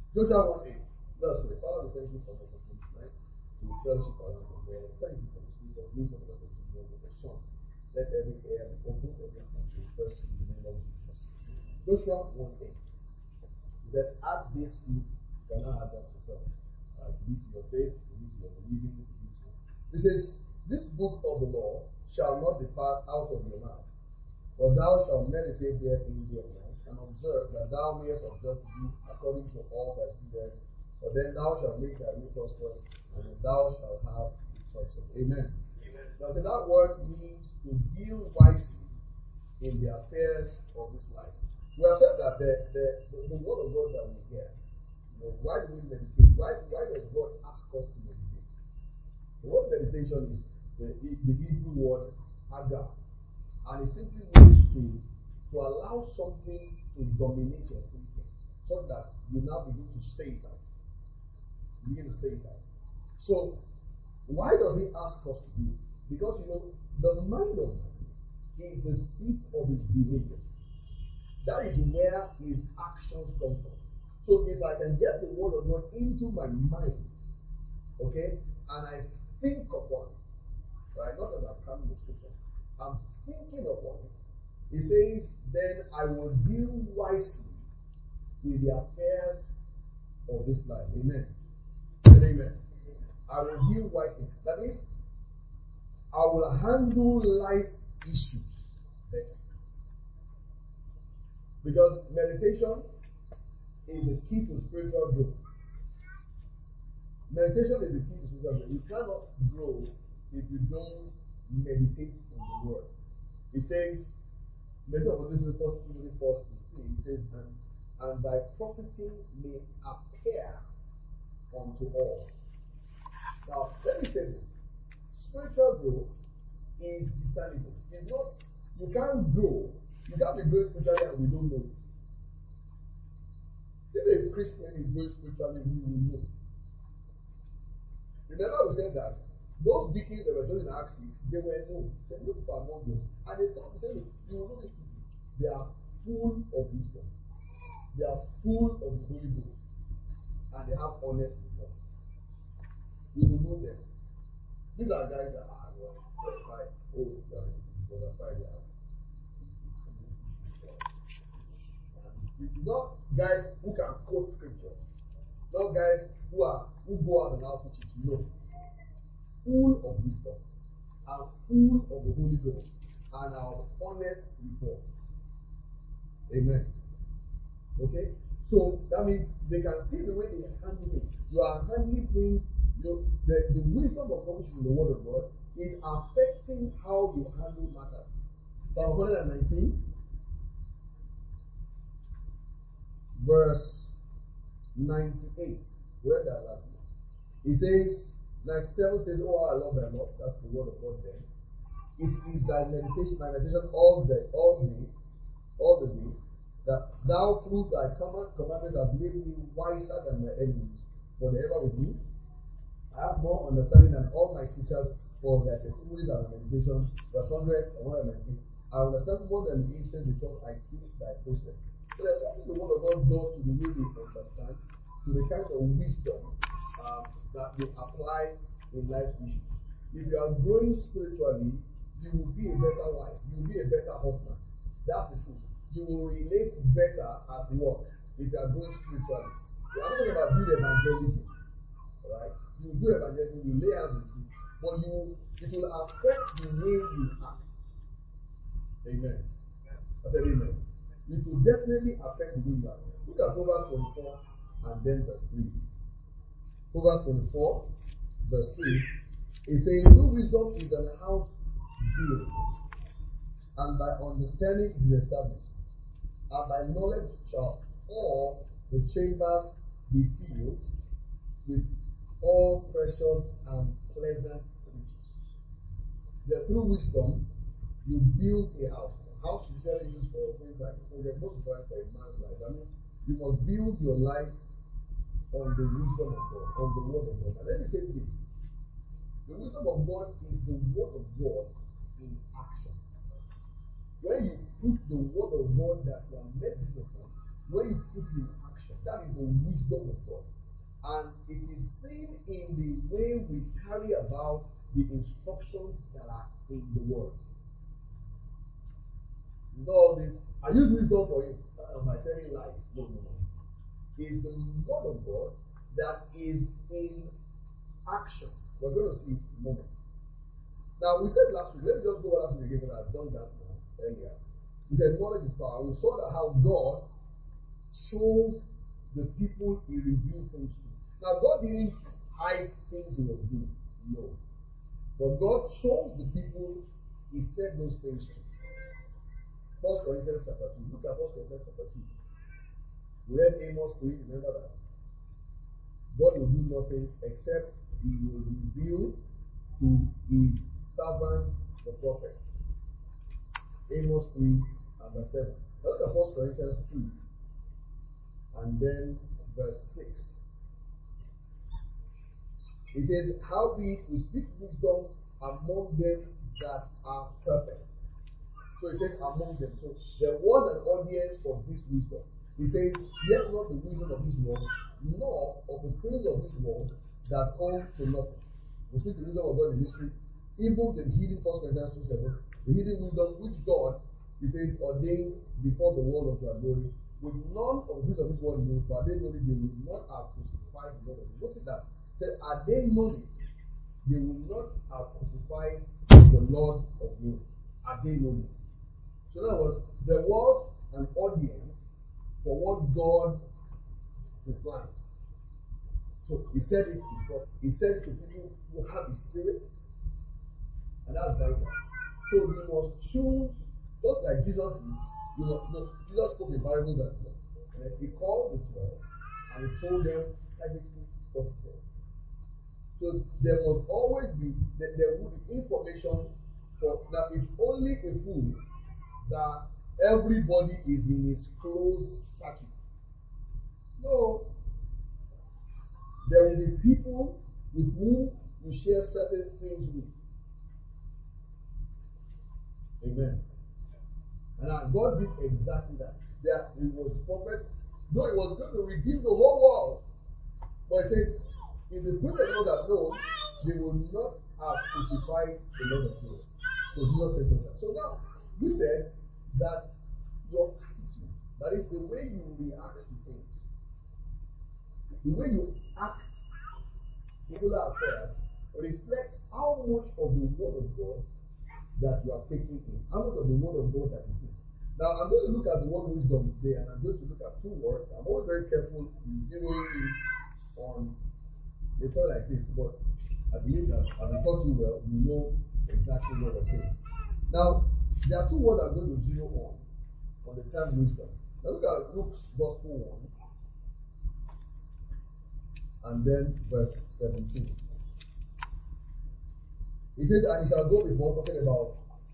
Joshua 1:8. Let's pray. Father, we thank you for the opportunity tonight to fellowship around the Lord. Thank you for the spirit of wisdom and understanding of the Son. Let every ear be open, every heart be refreshed in the name of Jesus. Joshua 1:8. He said, add this fruit, you cannot add that yourself. Commit to your faith, commit to your believing, commit to. It says, this book of the law shall not depart out of your mouth, but thou shalt meditate therein day and night, and observe that thou mayest observe to do according to all that is there. For then thou shalt make thy way prosperous, and then thou shalt have good success. Amen. Amen. Now, so that word means to deal wisely in the affairs of this life. We have said that the word of God that we hear, why do we meditate? Why does God ask us to meditate? The word meditation is the Hebrew word hagar, and it simply means to allow something to dominate your thinking, so that you now begin to say it out. So, why does he ask us to do it? Because the mind of man is the seat of his behavior. That is where his actions come from. So if I can get the word of God into my mind, okay, and I think upon it, right? Not that I'm coming with scripture, I'm thinking upon it. It says, then I will deal wisely with the affairs of this life. Amen. Amen. I will deal wisely. That means I will handle life issues better. Because meditation is the key to spiritual growth. Meditation is the key to spiritual growth. You cannot grow if you don't meditate on the word. It says, meditate on this is 1 Timothy 4:15. It says, and thy profiting may appear unto all. Now, let me say this. Spiritual growth is discernible. It's not, you can't grow, you can't be growing spiritually and we don't know it. If a Christian is growing spiritually, we will know. Remember we said that those deacons that were doing in Acts 6, they were known. They looked for among them. And they thought, they said, you will know these people. They are full of wisdom. They are full of the Holy Ghost. And they have honest report. We will know them. These are guys that are right. Oh, brother Friday. It's not guys who can quote scripture. Not guys who go out and out teach it. No. Full of wisdom and full of the Holy Ghost and our honest report. Amen. Okay? So that means they can see the way they handle it. You are handling things, the wisdom of God, which is in the Word of God, is affecting how you handle matters. Psalm 119, verse 98. Read that last week. It says, 97 says, oh, I love thy law. That's the word of God then. It is thy meditation, my meditation all the day, that thou through thy commandments hast made me wiser than my enemies, for they ever with me. I have more understanding than all my teachers, for their testimonies and my meditation. Verse 100 and 119. I understand more than the ancients because I keep thy precepts. So there's something the word of God does to the way we understand, to the kind of wisdom that we apply in life issues. If you are growing spiritually, you will be a better wife. You will be a better husband. That's the truth. You will relate better at work if you are growing spiritually. We are not talking about doing evangelism, right? You do evangelism, you lay hands on people, but it will affect the way you act. Amen. I said amen. It will definitely affect the way you act. Look at Proverbs 24 and then verse 3. Proverbs 24, verse 3. It says, no wisdom is an house built, and by understanding it is established, and by knowledge shall all the chambers be filled with all precious and pleasant riches. The through wisdom, you build a house. House is usually used for things like project, most important for a man's life. That means you must build your life on the wisdom of God, on the word of God. Now let me say this. The wisdom of God is the word of God in action. When you put the word of God that you are meditating upon, when you put it in action, action. That is the wisdom of God. And it is seen in the way we carry about the instructions that are in the Word. You know all this. I use wisdom for you by telling lies. No, no, no. It's the Word of God that is in action. We're going to see in a moment. Now, we said last week, let me just go last week again, I've done that now, earlier. We said knowledge is power. We saw that how God chose the people he revealed things to. Now, God didn't hide things he was doing. No. But God chose the people he said those things to. 1 Corinthians chapter 2. Look at 1 Corinthians chapter 2. We read Amos 3, remember that? God will do nothing except he will reveal to his servants, the prophets. Amos 3 and verse 7. Now look at 1 Corinthians 2 and then verse 6. It says, howbeit we speak wisdom among them that are perfect. So it says among them. So there was an audience for this wisdom. He says, yet not the wisdom of this world, nor of the prince of this world that come to nothing. We speak the wisdom of God in mystery, even the hidden 1 Corinthians 2:7, the hidden wisdom which God, he says, ordained before the world unto our glory, with none of the prince of this world knew, for they know it, they would not have crucified the Lord of the world. Notice that. Said, had they known it, they would not have crucified the Lord of glory. Had they known it. So in other words, there was an audience for what God planned. So he said it before. He said it to people who have the spirit, and that's vital. So you must choose, just like Jesus did. You must know. Jesus spoke in parables that he called the 12 and he told them everything what he said. So there must always be there will be information for now. It's only a fool that everybody is in his close circuit. No. There will be people with whom you share certain things with. Amen. And God did exactly that. That it was prophet, though it was going to redeem the whole world. But it says, if the people of God have known, they will not have crucified the Lord of glory. So Jesus said that. So now, we said that your attitude, that is the way you react to things, the way you act in all affairs, reflects how much of the word of God that you are taking in, how much of the word of God that you take. Now, I'm going to look at the word wisdom today, and I'm going to look at two words. I'm always very careful in zeroing in on a story like this, but I believe that as I taught you well, you know exactly what I'm saying. Now, there are two words I'm going to zero on the term wisdom. Now, look at Luke's Gospel 1, and then verse 17. He says, and he shall go before, talking about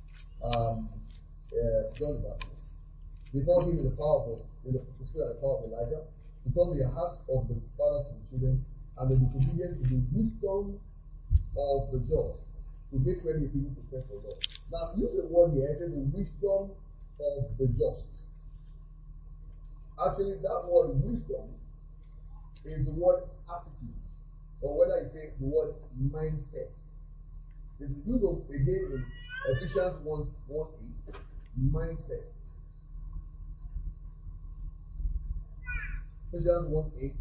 John the Baptist, before him in the spirit and the power of Elijah, to turn the hearts of the fathers to the children, and the disobedient to the wisdom of the just, to make ready a people prepared for God. Now, use the word here, it says the wisdom of the just. Actually, that word wisdom is the word attitude, or whether you say the word mindset. It's used again in Ephesians 1:8, mindset. Ephesians 1:8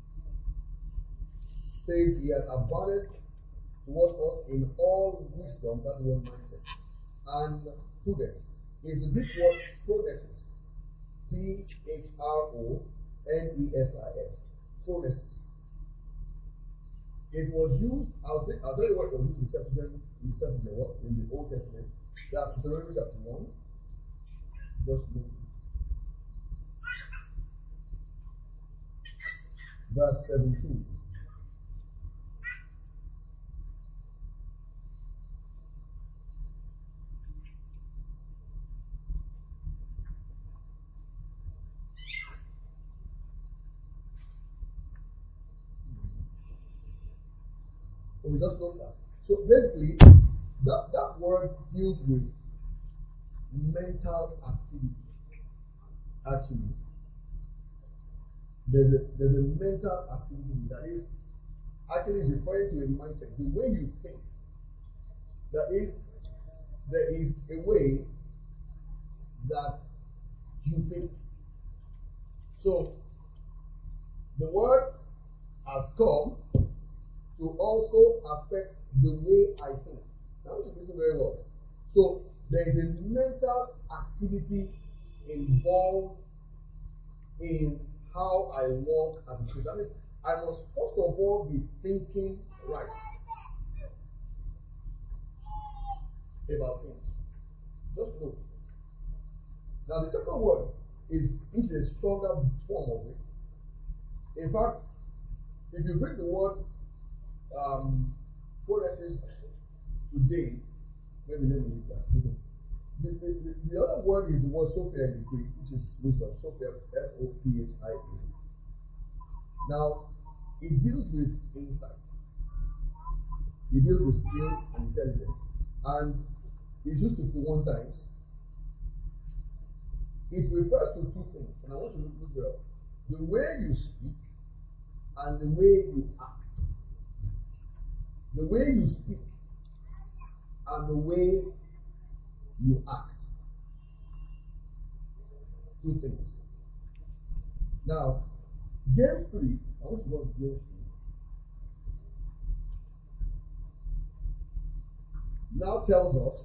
says he has abounded towards us in all wisdom, that's the word mindset, and prudence. Is the Greek word phronesis. Phronesis. Phronesis. It was used, I'll tell you what it was used in the Old Testament. That's Deuteronomy chapter 1. Just look. Verse 17. So we just note that. So basically, that word deals with mental activity. Actually, there's a mental activity that is actually referring to a mindset. The way you think. That is, there is a way that you think. So the word has come to also affect the way I think. Now, I want you to listen very well. So there is a mental activity involved in how I walk as a Christian. That means I must first of all be thinking right about things. Just know. Now the second word is which is a stronger form of it. In fact, if you bring the word phronesis today, maybe let me leave that. The other word is the word Sophia in the Greek, which is wisdom. Sophia, Sophia. Now, it deals with insight. It deals with skill and intelligence. And it's used 51 times. It refers to two things, and I want you to look well. The way you speak and the way you act. The way you speak and the way you act. Two things. Now, James 3, I want to go to James 3. Now tells us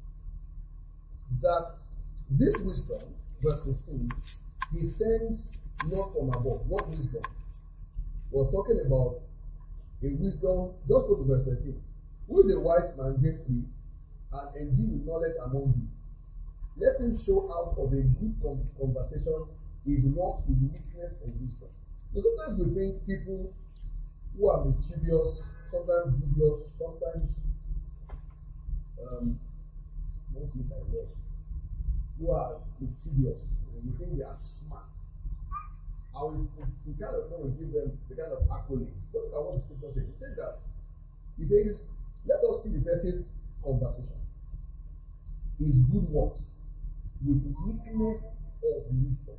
that this wisdom, verse 15, descends not from above. What wisdom? Was talking about a wisdom. Just go to verse 13. Who is a wise man, James 3, and endued with knowledge among you? Let him show out of a good conversation his works with meekness and wisdom. So sometimes we think people who are mischievous, sometimes devious, sometimes who are mischievous, we think they are smart. We kind of want to give them the kind of accolades. But look at what the scripture says. It says that, he says, let us see the person's conversation, his good works, with meekness of wisdom.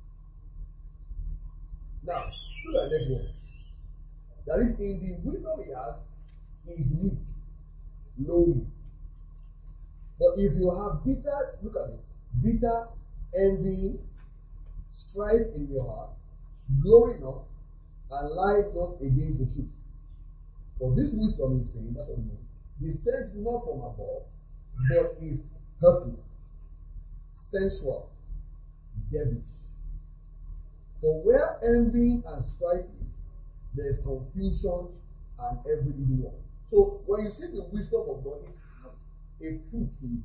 Now, look at the next one. That is, in the wisdom he has, he is meek, lowly. But if you have bitter, look at this, bitter, envy, strife in your heart, glory not, and lie not against the truth. For this wisdom is saying, that's what it means, descends not from above, but is earthly, sensual, devilish. For where envy and strife is, there is confusion and every evil work. So when you see the wisdom of God, it has a fruit to it.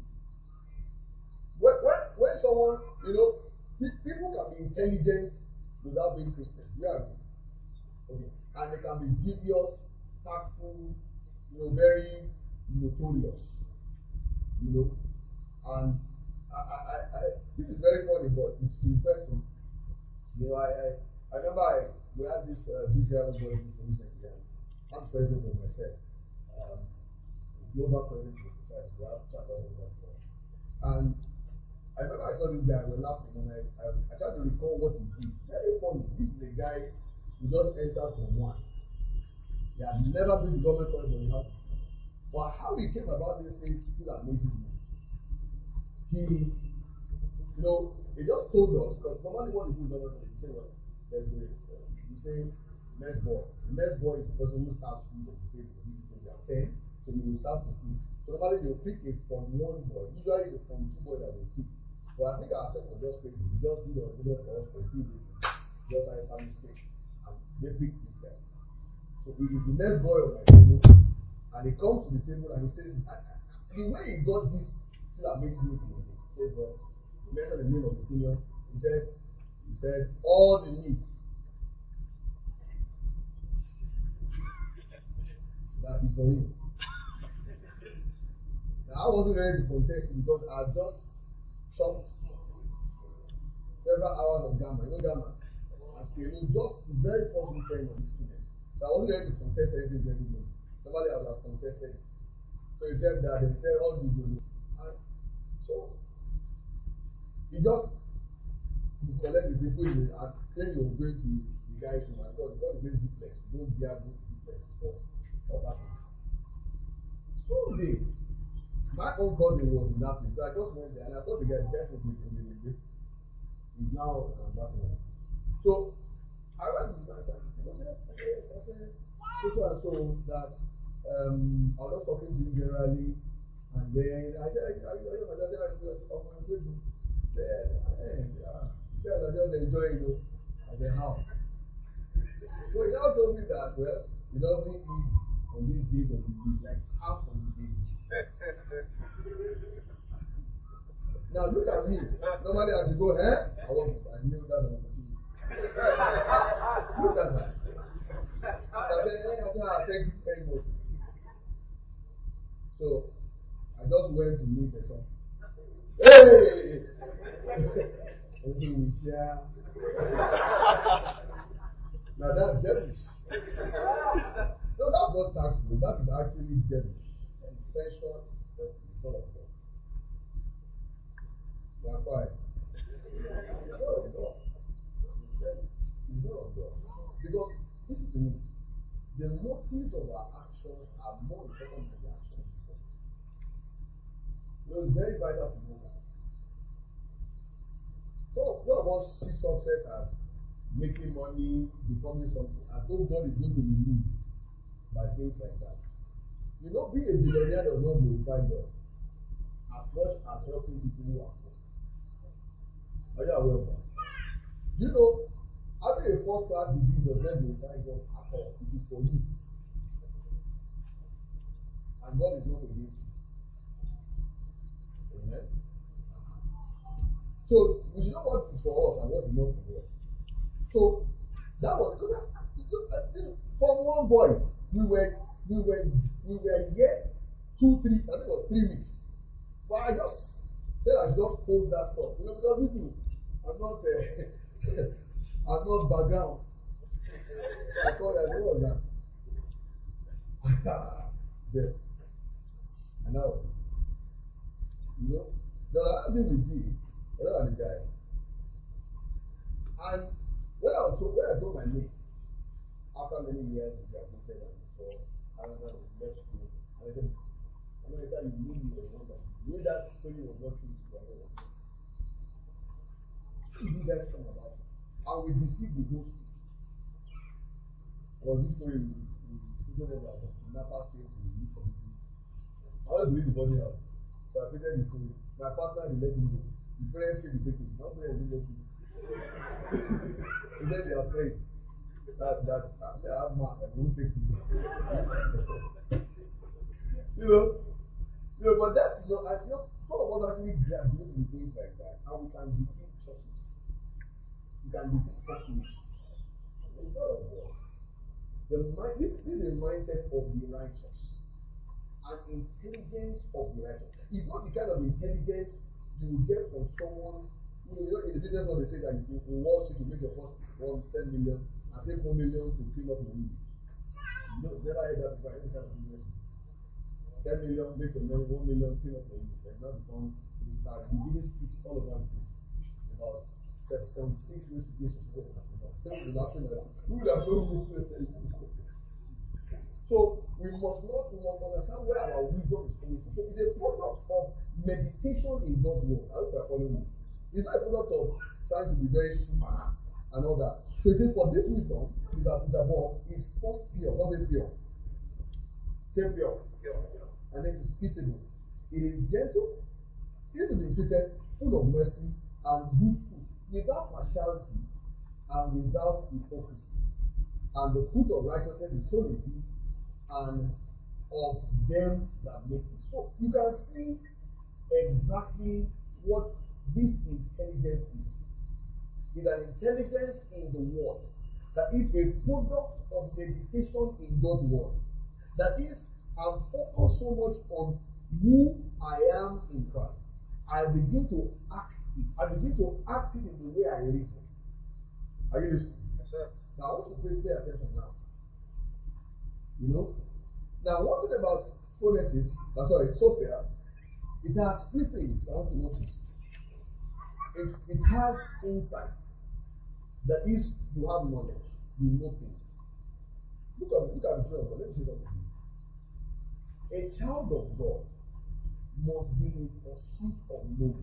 When someone, people can be intelligent without being Christian. You agree? Okay. And they can be devious, tactful, very notorious. And this is very funny, but it's interesting. I remember we had this Israel board meeting recently, and I'm president of myself, global president of society. We have chat all over the world. And I remember I saw this guy, we were laughing, and I tried to recall what he did. Very funny. This is a guy who just entered from one. He had never been to government college, but he had. But how he came about this thing still amazes me. He just told us, because normally what you do in government college, you say, well, you say mess boy. The mess boy is the person who serves food on the table. They are 10, so you will serve the food. So normally they will pick a from one boy. Usually it's a from two boys that they pick. But I think our set was just crazy. We just did the original for us for a few days. Just like a mistake. And they picked this guy. So he is the next boy on my table. And he comes to the table and he says, the way he got this still amazes me to me. He says, well, he mentioned the name of the senior. He said, all the meat that is for him. Now I wasn't ready to contest because I just chopped several hours of gamma. Gamma. And Skelo, just very possible friend of the student. So I wasn't ready to contest anything to anybody. Normally I would have contested. So he said that, and he said, all the you know. And so he just collect the people and claim he was going to the the guy's room and God is going duplex. Don't dare go duplex for apartment. Someday, my own cousin was in that place. So I just went there and I thought the guy was going. He's now an ambassador. So I went to the man and I said, so and so that I was just talking to him generally, and then I said, are you my daughter? I said, oh, my baby. Guys are just enjoying it. I said, how? So he now told me that, well, he doesn't eat on this day of the week, like half of the day. Now look at me. Normally I should go, I knew that was opportunity. Look at that. I said, thank you very much. So I just went to meet the son. Hey! Now that's devilish. No, that's not tactful. That is actually devilish. Essential. It's not of God. They are quiet. It's not of God. It's not of God. Because, listen to me, the motives of our actions are more important than the actions. So it's very vital to know that. So, none of us see success as making money, becoming something, as though God is going to be moved by things like that. You know, being a billionaire does not glorify God as much as helping people who are poor. Are you aware of that? You know, having a first class degree does not glorify God at all. It is for you. And God is not against you. Amen. So we should know what is for us and what is not for us. So that was from one boys, we were yet 2, 3, I think it was 3 weeks. But I just said I should just post that stuff. You know, because me too, I'm not I'm not background. I thought I know that. Yeah. And now, you know, the other thing we did, another the guy. And when I told my mate, after many years we graduated and so Canada was left school, and I said, America, you knew you were wonderful. You knew that story was not true to you. You guys come about it. And we deceived the whole street. Was this story we that the kidnappers came to look for people. I always believe the body out. So I printed the story. My partner they let him go. The parents came to take him. My parents didn't let him. He said they are afraid that they have mark and won't take him. But that's I feel some of us actually graduate in things like that, and we can defeat churches. We can defeat churches. It's not of God. This is the mindset of the righteous. An intelligence of the righteous. It's not the kind of intelligence you will get from someone. In the business world, they say that in Wall Street, you make your first 10 million and take 4 million to clean up your image. Never heard that before. Any kind of business. 10 million, make your money, 1 million, clean up your image. And now become Mr. You didn't speak all over the place about 76 ways to be a successful entrepreneur. Who would have known this? So we must understand where our wisdom is coming from. So it's a product of meditation in God's word. I hope you are following this. It's not a product of trying to be very smart and all that. So it says, for this wisdom is above is first pure, not say pure. Say pure. And it is peaceable. It is gentle, it is to be treated, full of mercy and good fruit, without partiality and without hypocrisy. And the fruit of righteousness is sown in peace and of them that make it. So you can see exactly what this intelligence is. It's an intelligence in the word that is a product of meditation in God's word. That is, I'm focused so much on who I am in Christ. I begin to act it. I begin to act it in the way I reason. Are you listening? Yes, sir. Now I want you to pay attention now. You know? Now, one thing about Sophia, it has 3 things I want to notice. It has insight. That is, you have knowledge. you know things. Look at the children of God. Let me say something. A child of God must be in pursuit of knowing.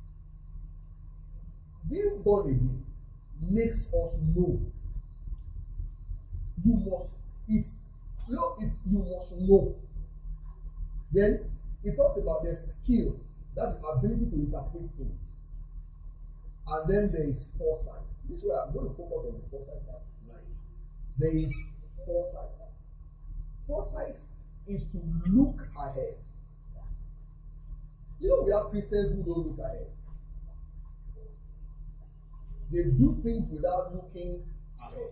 Being born again makes us know. You must, if you must know. Then it talks about the skill, that is ability to interpret things. And then there is foresight. This way I'm going to focus on the foresight part tonight. There is foresight. Foresight is to look ahead. You know, we have Christians who don't look ahead. They do things without looking ahead.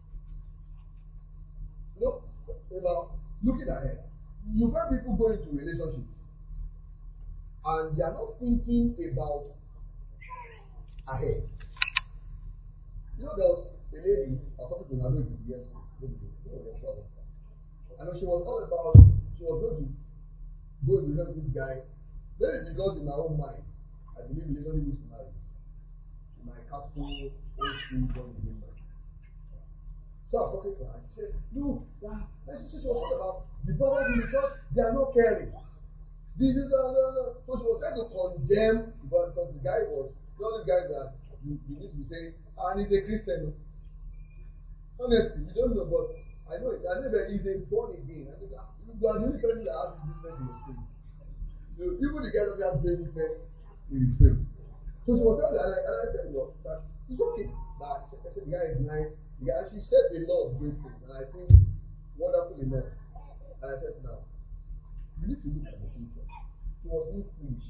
You know, about looking ahead. You find people go into relationships and they are not thinking about ahead. You know, there was a lady, I was talking to her years ago. I know she was all about, she was going to go into relationship with this guy. Maybe because in my own mind, I believe relationship is marriage. In my castle, old school, born again mind. So I was talking to her. She said, no, she was talking about the brothers in the church, they are not caring. This is no. So she was trying to condemn, because the guy was, all these guys that you need to be saying, and he's a Christian. Honestly, you don't know, but I know it. I know that he's a born again. I mean, you are the only person that has business in your spirit. Even the guy doesn't have business in his spirit. So she was telling me, and I said, well, that it's okay. That I said, the guy is nice. The guy, and she said a lot of great things, and I think wonderful enough. And I said, now, you need to look at the future. She was being foolish.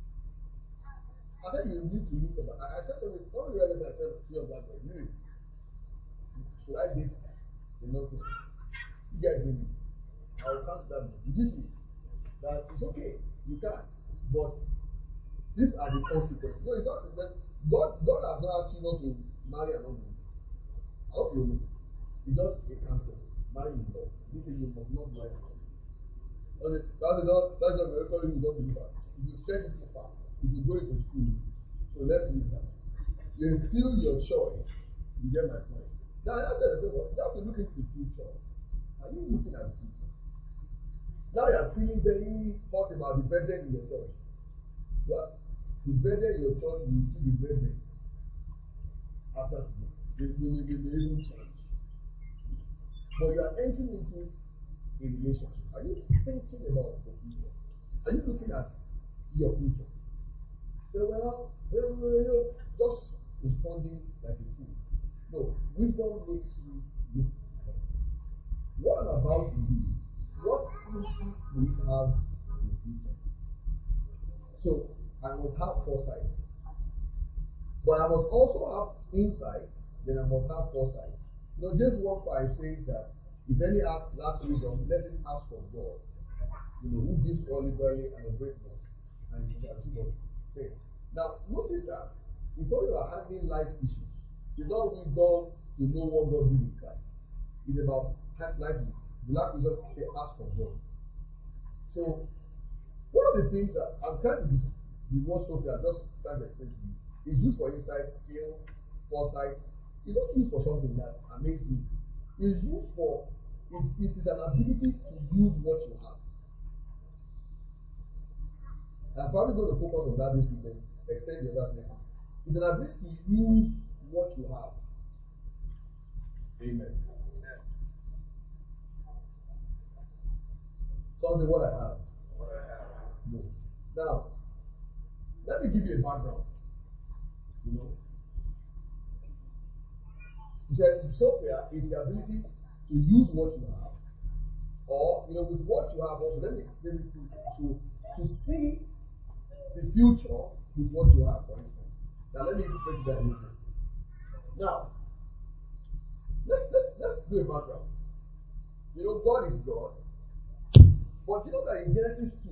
I said, you need to look at. I said something. When we read this, I said, "See on that boy, really? Should I date a non-Christian? You guys know me. I will count that. Did you see that it's okay? You can, but these are the consequences. No, it's not. God has not asked you not to marry an unbeliever. I hope you know. It's just a cancel. Marry in love. This is you must not marry. That's not very calling you don't believe that. If you stretch it too far, if you go into school, so let's leave that. You feel your choice. You get my point. Now I said, well, you have to look into the future. Are you looking at the future? Now you are feeling very hot about the brethren in your church. Well, the brethren in your church will still be brethren after today. They may even change. But you are entering into a relationship. Are you thinking about the future? Are you looking at your future? So, well, just responding like a fool. No, wisdom makes you look ahead. What I'm about to do, what impact will it have in the future? So, I must have foresight. But I must also have insight, then I must have foresight. You know, James 1:5 says that if any lacks wisdom, let him ask of God. You know, who gives all liberally and upbraid not, and he shall receive of faith. Now, notice that it's talking about handling life issues. It's not wisdom to know what God did in Christ. It's about life issues. The last wisdom to ask of God. So, one of the things that I'm trying to be more Sophia, I'm just trying to explain to you, is used for insight, skill, foresight. It's not used for something that amazes me. It's used for, it is an ability to use what you have. I'm probably going to focus on that this week, then extend the others next week. It's an ability to use what you have. Amen. Something what I have. No. Now, let me give you a background. You know, because Sophia is the ability to use what you have, or with what you have also. Let me to see the future with what you have, for instance. Now let me break that a little bit. Now, let's do a background. God is God, but you know that in Genesis 2,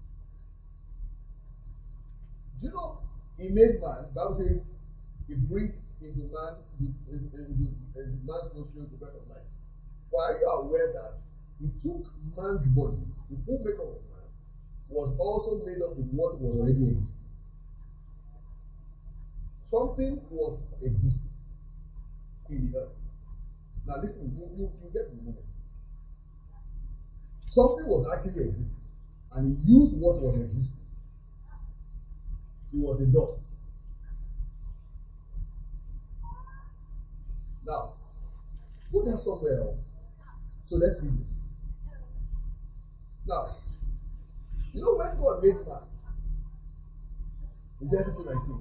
do you know he made man? Bible says he breathed into man, into man's nostrils the breath of life. But are you aware that he took man's body, the full makeup of man, was also made up with what was already existing? Something was existing in the earth. Now listen, you get the moment. Something was actually existing, and he used what was existing. It was a dust. Now, put that somewhere else. So let's see this. Now, you know when God made man in Genesis 2:19,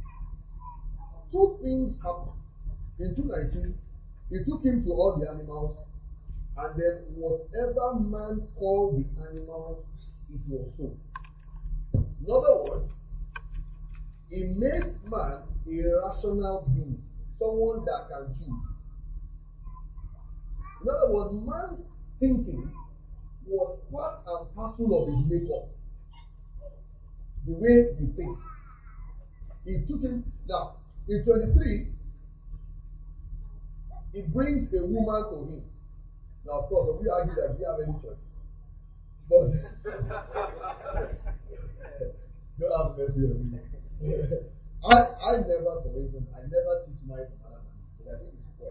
two things happened. In 2:19, he took him to all the animals, and then whatever man called the animals, it was so. In other words, he made man a rational being, someone that can choose. In other words, man's thinking was part and parcel of his makeup. The way you think. He took him. Now, in 23, he brings a woman to him. Now, of course, we argue that we have any choice. But don't have mercy on me. I never, for instance, I never teach my another man, but I think it's fair.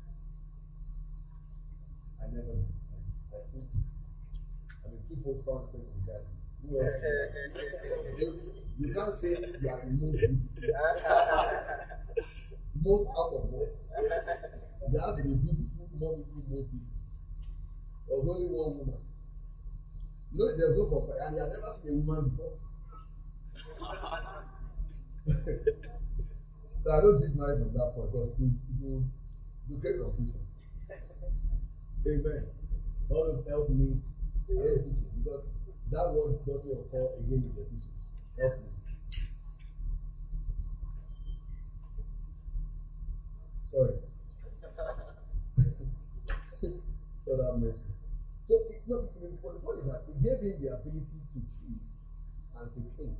I never do. I think, two folks found the same with the guy. Who else? You can't say you are the most beautiful. Most out of all. There has to be beautiful, more beautiful, most beautiful. There was only one woman. You know, there's no comparison, and you have never seen a woman before. So I don't teach marriage from that point because you create confusion. Amen. God help me. I don't teach it because that word doesn't occur again in the episode. Help me. Sorry. God have mercy. So the point is that it gave him the ability to choose and to think.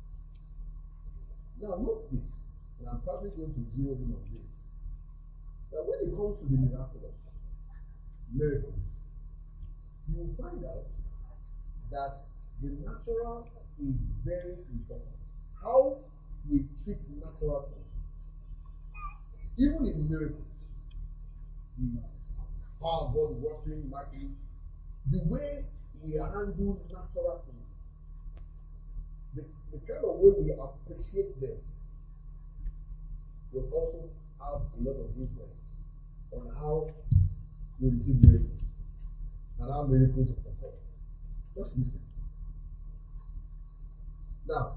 Now note this, and I'm probably going to zero in on this. That when it comes to the miraculous, miracles, you will find out that the natural is very important. How we treat natural things, even in miracles, the power of God working mightily, the way we handle natural things, the kind of way we appreciate them, will also have a lot of influence on how we receive miracles and how miracles occur. Just listen. Now,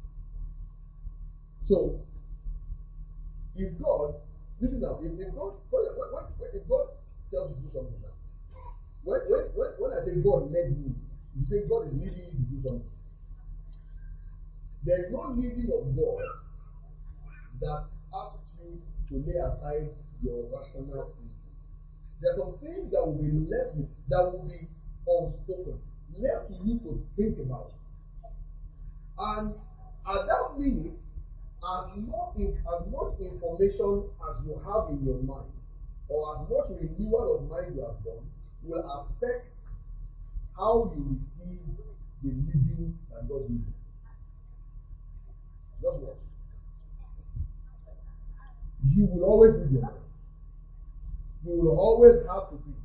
so if God, listen now, if God, if God tells you to do something now, when I say God led you, you say God is leading you to do something. There is no leading of God that asks you to lay aside your rational thinking. There are some things that will be left you, that will be unspoken, left to you to think about. And at that minute, as much information as you have in your mind, or as much renewal of mind you have done, will affect how you receive the leading that God gives you. Just watch. You will always read your mind. You will always have to think.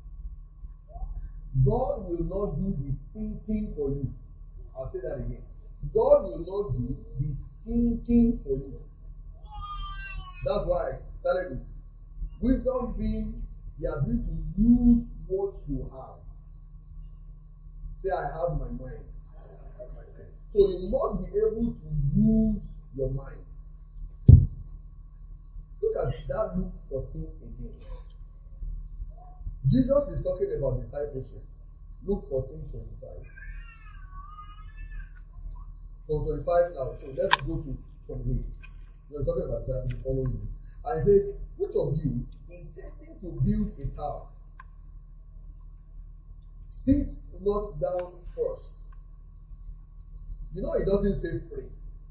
God will not do the thinking for you. I'll say that again. God will not do the thinking for you. That's why I started with wisdom being the ability to use what you have. Say, I have my mind. So you must be able to use your mind. Look at that Luke 14 again. Jesus is talking about discipleship. Luke 14:25. From 25 now, so let's go to 28. We're talking about discipleship following. And it says, which of you, intending to build a tower, sits not down first? You know, it doesn't say pray.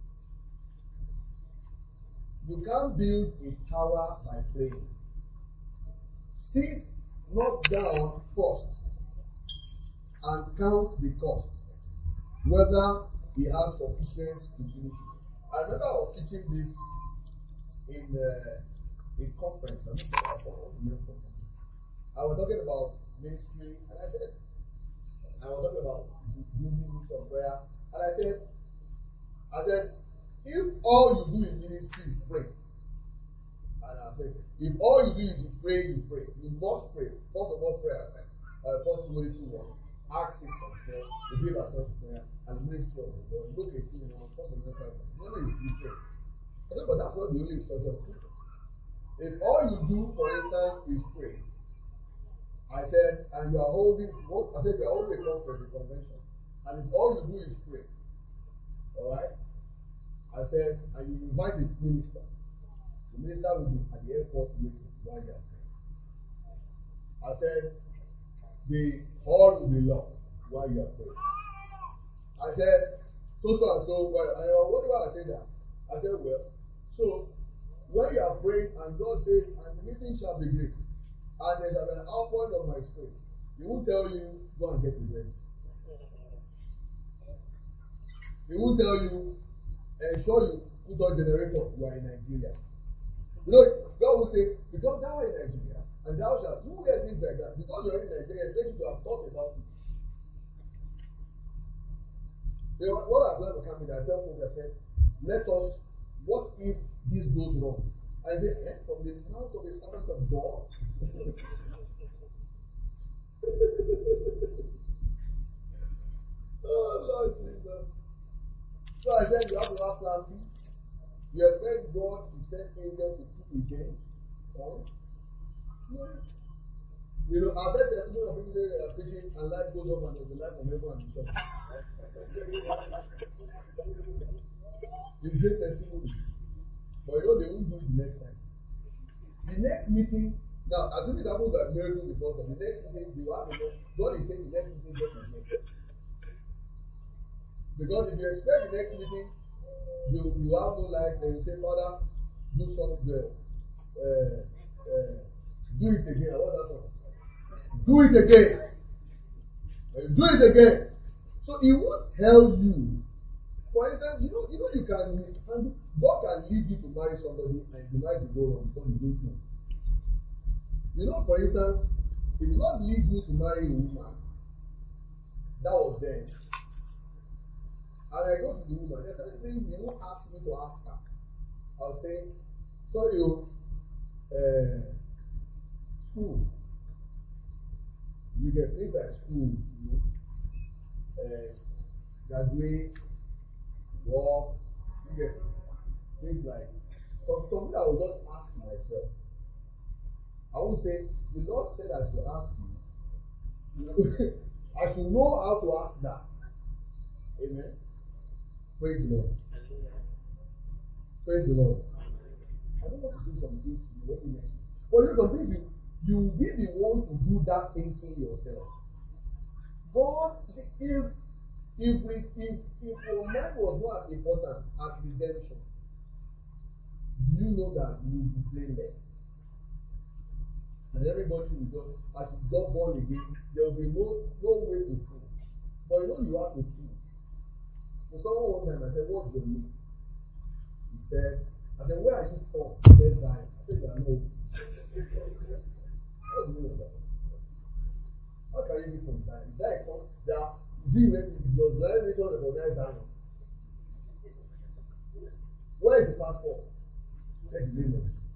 You can't build a tower by praying. Sit not down first and count the cost, whether he has sufficient to finish it. I remember I was teaching this in a conference. I don't remember. I was talking about ministry, and I was talking about using weeks of prayer, and I said, if all you do in ministry is pray, and I said, if all you do is you pray, you must pray. First of all, prayer. First Timothy 2:1, Acts 6:4, to give ourselves to prayer and ministry of the word. Look at it, First Timothy 5. Remember, you pray. I said, but that's not the only instruction of Scripture. If all you do, for instance, is pray, I said, and you are holding what? I said, you are holding a conference, a convention, and if all you do is pray, all right? I said, and you invite a minister. The minister will be at the airport waiting while you are praying. I said, the hall will be locked while you are praying. I said, so and so, well, what do I say that? I said, well, so when you are praying and God says, and the meeting shall be great, and there shall be an outpouring of my spirit, he won't tell you, go and get it ready. He won't tell you, ensure you put on generator, you are in Nigeria. You know, God will say, because thou art in Nigeria, and thou shalt, who hears things like that? Because you are in Nigeria, expect you to have thought about it. You know, what I've learned with Camille, I tell folks, I said, what if this goes wrong? I say, from the mouth of a servant of God? Oh, Lord Jesus. So I said, you have to have planting. You expect God to send angels to put again on? No. You know, I've heard testimony of people say they are preaching and life goes up and there's a life of everyone in the church. It's great testimony. But you know, they won't do it the next time. The next meeting, now, I think it happens by miracle before, but the next meeting, they will have a God is saying the next meeting just like next. Because if you expect the next meeting, you have no life, and you say, Father, do something, do it again. What's that one? Do it again. Do it again. So he won't tell you. For instance, you can, and God can lead you to marry somebody and you might go wrong because you didn't think. You know, for instance, if God leads me to marry a woman, that was then. And I go to the woman, there's certain things he won't ask me to ask her. I'll say, sorry, school. You get things like school, graduate, work, you get things like something I will just ask myself. I will say, the Lord said I should ask you. I should know how to ask that. Amen. Praise the Lord. Praise the Lord. I don't want to say some things to you next week. But you know some things you will be the one to do that thinking yourself. God, if your mind was not important at redemption, do you know that you will be blameless? And everybody will just, as you got born again, there will be no way to prove. But you have to prove. So someone one time I said, what's your name? He said, I said, where are you from? He said, Zion. I said, you are not. What's the meaning of that? How can you be from Zion? Zion come there. Your Zion nation recognize Zion. Where is the passport? Check the name of it.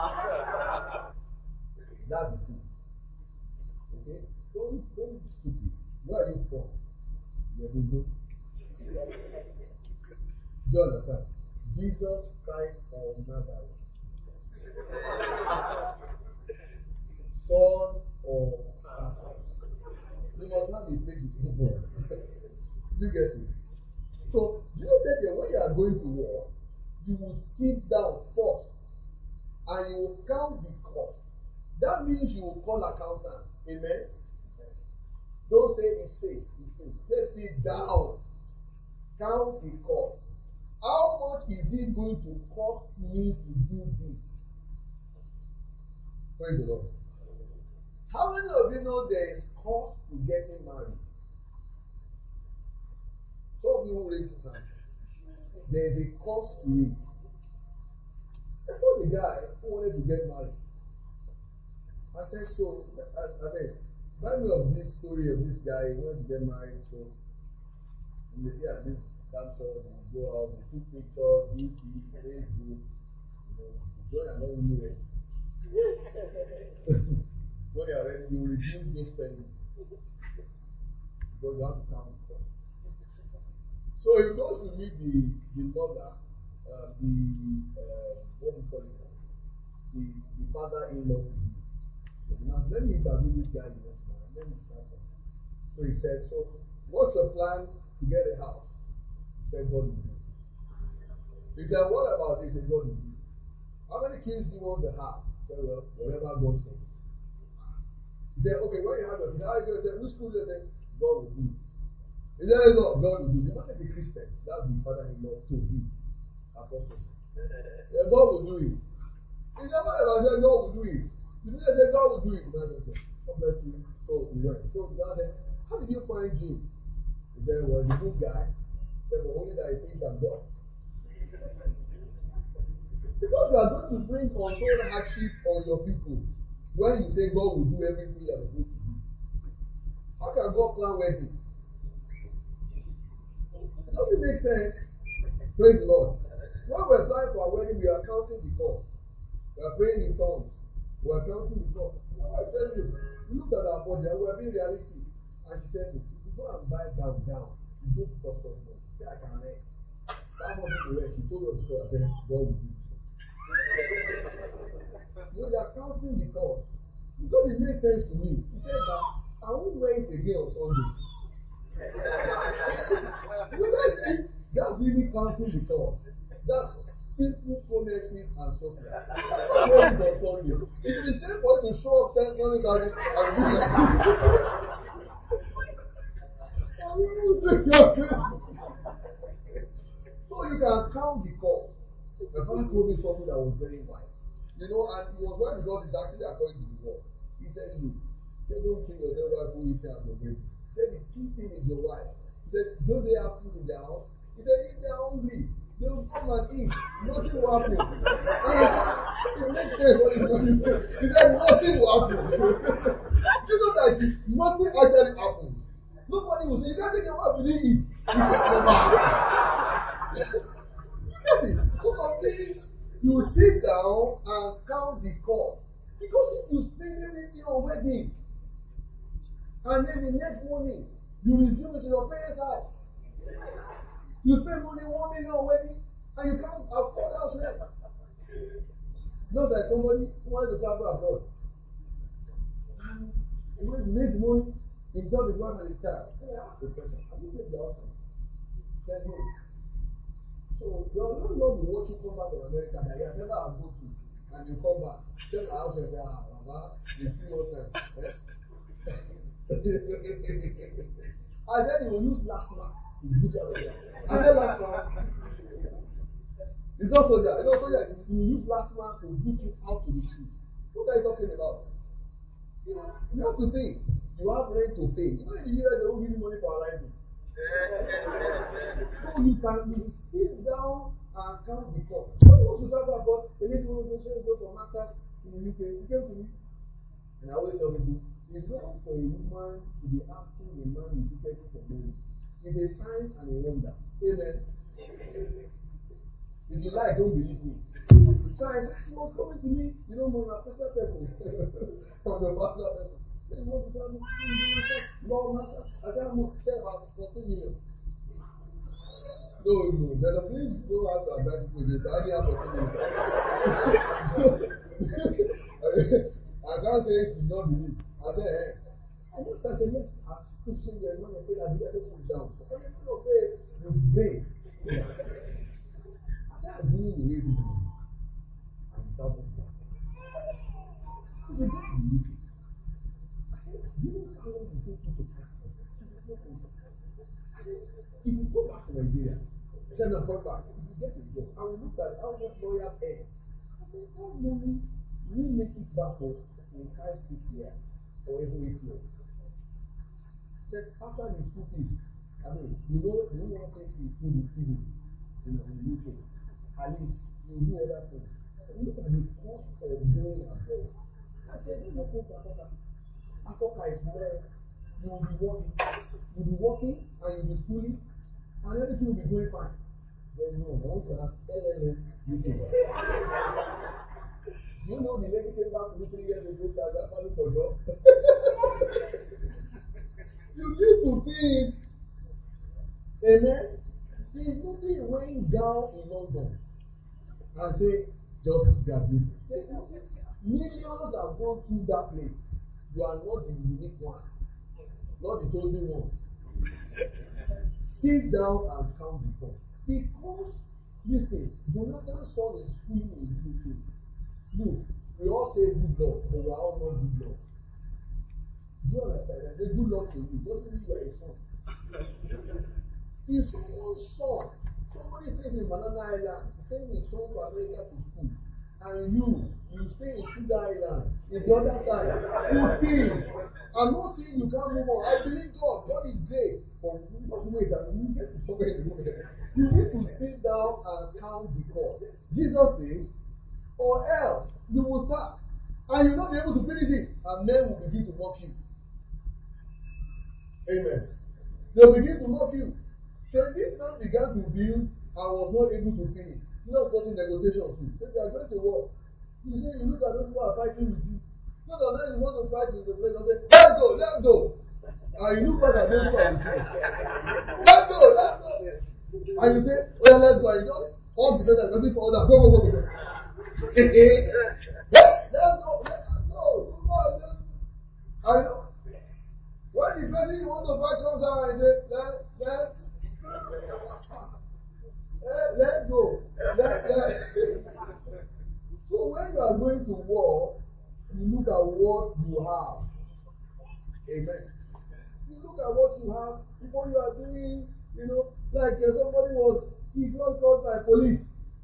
That's the truth. Okay? Don't be stupid. Where are you from? You're Hebrew. Do you understand? Jesus Christ of Nazareth. Son of Nazareth. You must have a faith before God. Do you get it? So, you know that when you are going to war, you will sit down first and you will count the cost. That means you will call accountant. Amen? Don't say it's fake. It's fake. Just sit down. Count the cost. How much is it going to cost me to do this? Praise the Lord. How many of you know there is cost to getting married? Some of you will raise your hand. There is a cost to it. I told the guy who wanted to get married. I said, so, I mean, remind me of this story of this guy, he wanted to get married, so, yeah, this dancer, they go out, they took pictures, DP, Facebook, when you're not really ready. When you're ready, you reduce those spending, because you have to count it. So he goes to meet the mother, what do you call it? The father-in-law to be. So he asked, let me interview this guy you want to marry. Let me decide for him. So he said, so what's your plan to get a house? He said, God will do. He said, what about this? He said, God will do. How many kids do you want to have? He said, well, whatever God says. He said, okay, when you have your kids, how are you going to say, which school? He said, God will do it. He said, no, God will do it. The man is a Christian. That's the father-in-law to him. Apostle. Yeah, God will do it. He said, whatever, I said, God will do it. The man said, God will do it. The man said, okay, God bless you. So he went. So the man said, how did you find Jim? He said, well, the good guy. He said, but only that he thinks I'm God. Because you are going to bring untold hardship on your people when you say God will do everything you are supposed to do. How can God plan wedding? It doesn't make sense. Praise the Lord. When we're planning for a wedding, we are counting the cost. We are praying in tongues. We are counting the cost. I tell you, we looked at our budget and we are being realistic. And she said, if you go and buy down, it's going to cost us more. Say, I can rent. That money to rent. She told us to God will do this. You know, they are counting the cost. Because it makes sense to me. He said that I won't wear it again on Sunday. That's really counting the cost. That's simple promises and so forth. I'm wearing it on Sunday. It is the same for you to show up 10 money and so you can count the cost. My father told me something that was very wise. You know, and it was why because it's actually according to the word. He said, look, don't kill yourself while going eating at your wedding. He said, the key thing is your wife. He said, don't they have food in their house? He said, if they are hungry, they will come and eat. Nothing will happen. It makes sense what he's saying. He said, nothing will happen. You know that nothing actually happens. Nobody will say, you can't take your wife, you didn't eat. So some things, you sit down and count the cost. Because if you spend everything on wedding, and then the next morning, you resume it to your parents' house. You spend money 1 million on wedding, and you can't afford house rent. Just like somebody who wanted to travel abroad. And he went to raise money, himself, his wife, and his child. And I asked the question, have you paid the house rent? He said, no. So your landlord will watch you come back from America that you have never had go to, and you come back, check the house and say, Baba, you see more time. And then you will use last month to boot out of there. And then last month, it's not soldier. You know, soldier, you will use last month to boot you out to the street. What are you talking about? You know, you have to think. You have rent to pay. You know, in the US, they don't give you money for arriving. So you sit down and count the cost. When you want to travel abroad, the lady who go for masters in the UK, she came to me. And I always tell people, it's not for a woman to be asking a man repeatedly for money. It's a sign and a wonder. Amen. If you like, don't believe me. So I said, she was coming to me, you know, I'm a personal person. I'm a personal person. They want to travel. Lord, master. I said, I'm going to say about 14 million. No, there's a place you don't have to advise people again, but I didn't have 14 million. I can't say it should not believe. I said, hey. I just said, yes, as Christian, you're not afraid that you sit down. So when you're not afraid, you break. I said, I'm dealing with this money. I'm traveling back. So they got to the UK. I said, do you know how long it takes you to practice? I said, if you go back to Nigeria, I said, no, go back. If you get a job, I will look at how much lawyers earn. I said, how money will you make it back home in 5-6 years or even 8 years? I said, after the school fees, I mean, you know what things you put in feeding in the UK. At least you do other things. Look at the cost of going abroad. I said, don't look for Akoka. Akoka is where you will be working. You'll be working and you'll be schooling and everything will be going fine. Then no, I want to have LLM UK. Do you know the lady came back to me 3 years ago to ask family for job? You need to think, amen. There is nothing weighing down in London and say, just graduate. There's nothing. Millions have gone through that place. You are not the unique one, not the chosen one. Sit down and count the cost. Because, listen, Jonathan's son is schooling in UK. Look, we all say good luck, but we are all not good luck. Do you understand? I say good luck to you. Doesn't mean you are a son. If someone's son, somebody stays in Banana Island, send his son to America to school, and you stay in Sugar Island, in the other side, you think. I'm not saying you can't move on. I believe God. God is great. But just wait and you get to somewhere in the moment. You need to sit down and count the cost. Jesus says, or else you will start and you will not be able to finish it, and men will begin to mock you. Amen. They will begin to mock you. So this man began to build and was not able to finish. Jesus got in negotiation too. So they are going to war. You see, you look at those who are fighting with you. No, then you want to fight in the place and say, let's go. And you look back at those who are with you. Let's go. And you say, well, let's go. And you just hold the person and waiting for others. Go. Let's go. I know. When the person you want to fight comes down and say, let's go. So when you are going to war, you look at what you have. Amen. You look at what you have before you are doing, like somebody he got caught by police.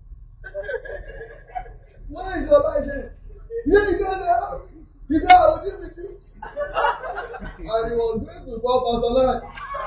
Where is your license? Yeah, he got there. He said, I will deal with you. And he was going to call Pastor Line.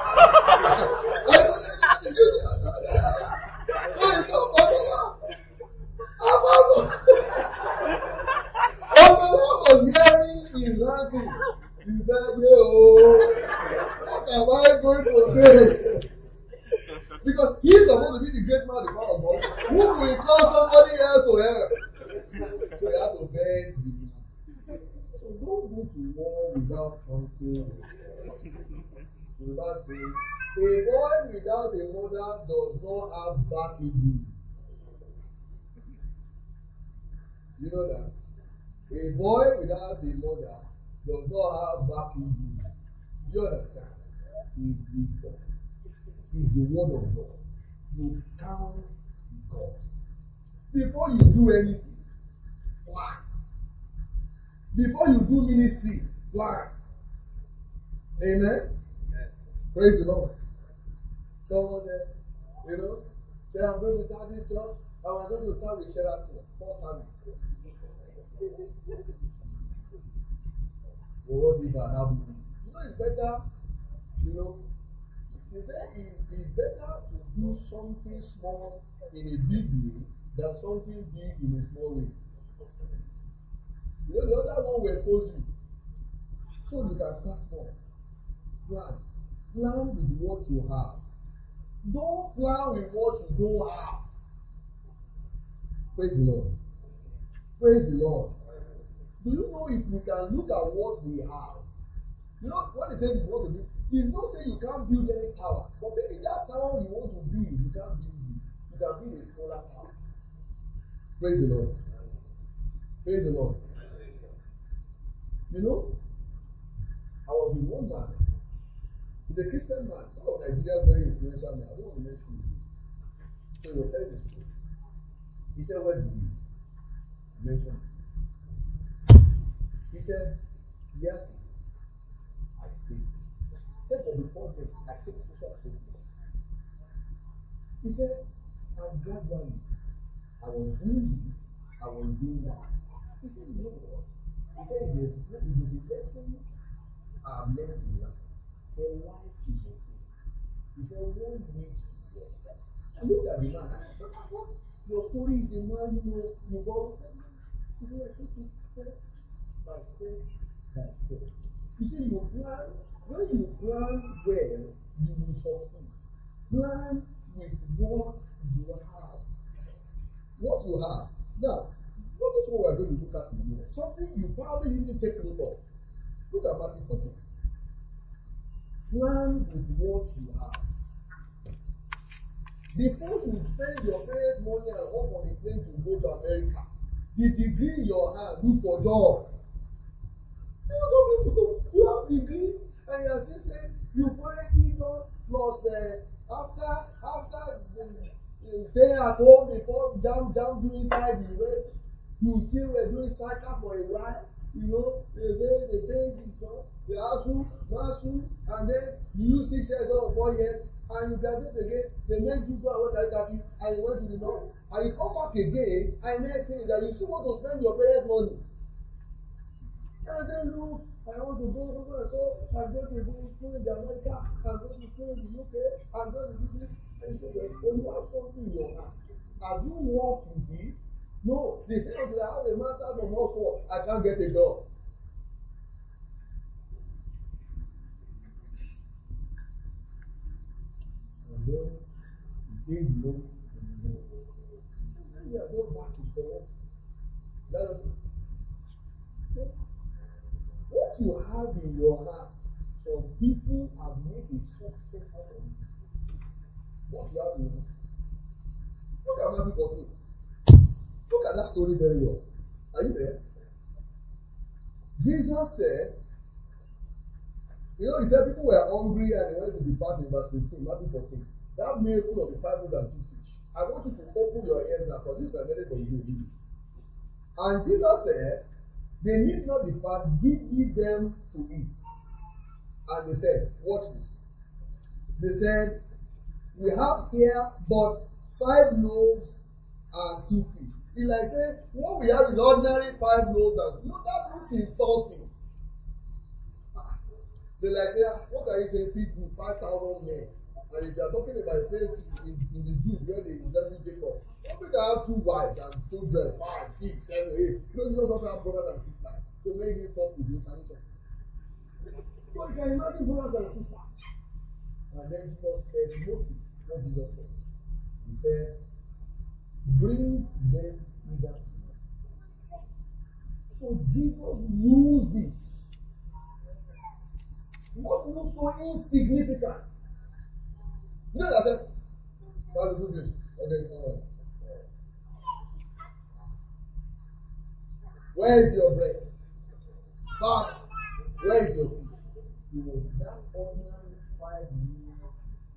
Was hearing his ranting. He said, what am I going to say? Because he is supposed to be the great man, the power of God. Who will call somebody else to help? So you have to beg the man. So don't go to war without counting. Without saying, a boy without a mother does not have back injury. You know that? A boy without a mother does not have back injury. You understand? It's wisdom. It's the word of God. You count the cost. Before you do anything, plan. Before you do ministry, plan. Amen? Praise the Lord. Someone said, say I'm going to start this church, and I'm going to start with Sheraton. First service. Well, what if I have money? It's better, you say it's better to do something small in a big way than something big in a small way. The other one will expose you. So you can start small. Plan. Plan with what you have. Don't plan with what you don't have. Praise the Lord. Praise the Lord. Do you know if we can look at what we have? What they say you want to do, it's not saying you can't build any tower. But maybe that tower you want to build, you can't build it. You can build a smaller tower. Praise the Lord. Praise the Lord. I was with one man. He's a Christian man. Some of Nigeria very influential man. I don't want to mention him. So he was telling the story. He said, where did you mention it? He said, yes, I stayed. He said, but before this, I said social activities. He said, and gradually, I was doing this, I was doing that. He said, you know what? He said, there's a lesson I've learned in life. For life is okay. He said, one needs to work. I look at the man. Your story is a man, you borrow. He said, by faith, by faith. You see, you plan, when you plan well, you will succeed. Plan with what you have. What you have. Now, notice what we're going to look at in a minute. Something you probably didn't take note of. Look at Matthew 14. Plan with what you have. Before you spend your parents' money and hop on a plane to go to America, the degree in your hand, look for job. You have degree and you are still saying you've already done plus after staying at home before jam do inside the university, you still were doing striker for a while. They say the ASU, and then you use 6 years or 4 years, and you graduate again. The next you go and work at it, and you went to the north, and you come back again, and next thing is that you still want to spend your parents' money. And say, look, I want to go over, so I'm going to go to school in America, I'm going to school in the UK, I'm going to do this. And you say, well, you have something in your hand. Have you worked with it? No. They say, okay, I have a master from Oxford, I can't get a job. And then you take the money and you go. And then you are going back to school. That is it. What you have in your hand, some people have made a success out of it. What you have in your hand. Look at Matthew 14. Look at that story very well. Are you there? Jesus said, he said people were hungry and they went to depart in verse 15, Matthew 14. That miracle of the 502 fish. I want you to open your ears now, because this is a message for you. And Jesus said, they need not depart, give ye them to eat. And they said, watch this. They said, we have here but 5 loaves and 2 fish. It's like saying, what we have is ordinary 5 loaves and that looks insulting. They like, what are you saying? People, 5,000 men. And if you are talking about a place in the zoo where they resembling Jacob, people can have 2 wives and children, 5, 6, 7, 8. You don't also have brothers and sisters. So maybe talk with you, can you talk? So you can imagine brothers and sisters. And then Jesus said, notice what Jesus said. He said, bring them either to me. So Jesus used this. What looks so insignificant? You know that? How to do this? Okay, where is your bread? Father, where is your food? It was that ordinary 5 meals.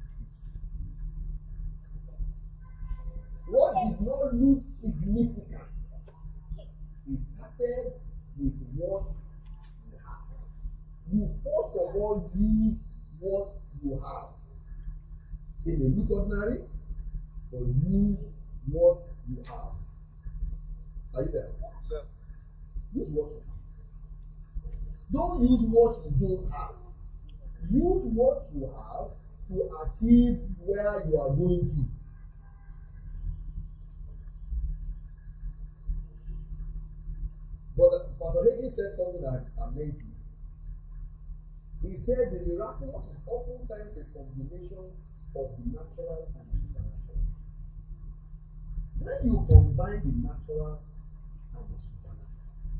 What did not look significant? He started with what you have. You first of all use what you have. It may look ordinary, but use what you have. Are you there? Sir. Use what you have. Don't use what you don't have. Use what you have to achieve where you are going to. But Pastor Hagin said something that amazed me. He said the miraculous is oftentimes a combination of the natural and the supernatural. When you combine the natural and the supernatural,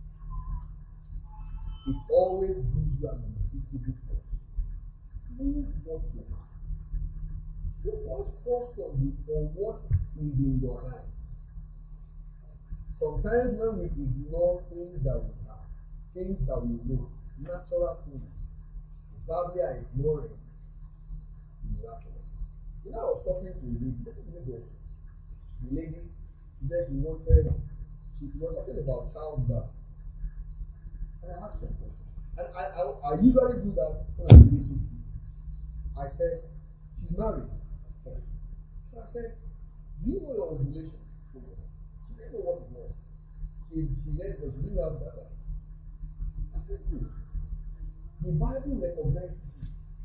it always gives you an unbeatable force. Use what you have. Focus first on what is in your hands. Sometimes when we ignore things that we have, things that we know, natural things, we probably are ignoring the miraculous. You know, I was talking to a lady. This was the lady. She said she was talking about childbirth. And I asked her a question. And I usually do that when I'm releasing people. I said, she's married. So I said, do you know your ovulation? She didn't know what it was. She read, but she didn't know how to answer. I said, the Bible recognizes it.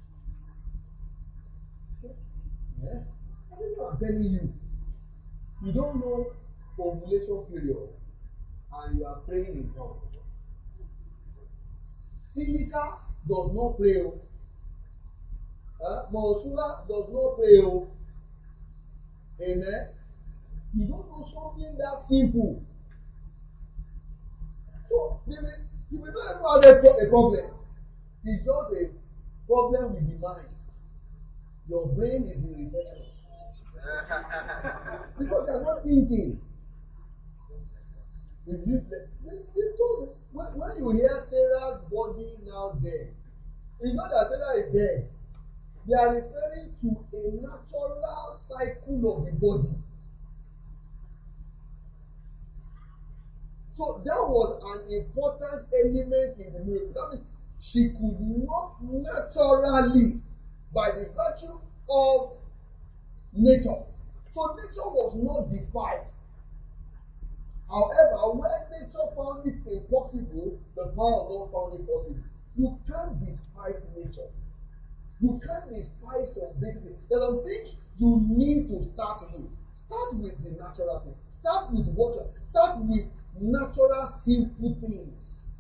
She said, yeah. I think I'm telling you. You don't know ovulation period and you are praying in tongues. Silica does not pray. Monsura does not pray. Amen. You don't know something that simple. So you will not have a problem. It's just a problem with the mind. Your brain is in recession. Because you are not thinking. If you the scriptures, when you hear Sarah's body now dead, it's not that Sarah is dead. They are referring to a natural cycle of the body. So that was an important element in the miracle. That means she could not naturally, by the virtue of nature. So nature was not despised. However, when nature found it impossible, the power of God found it possible. You can't despise nature. You can't despise some basic things. There are things you need to start with. Start with the natural thing. Start with water. Start with natural, simple things.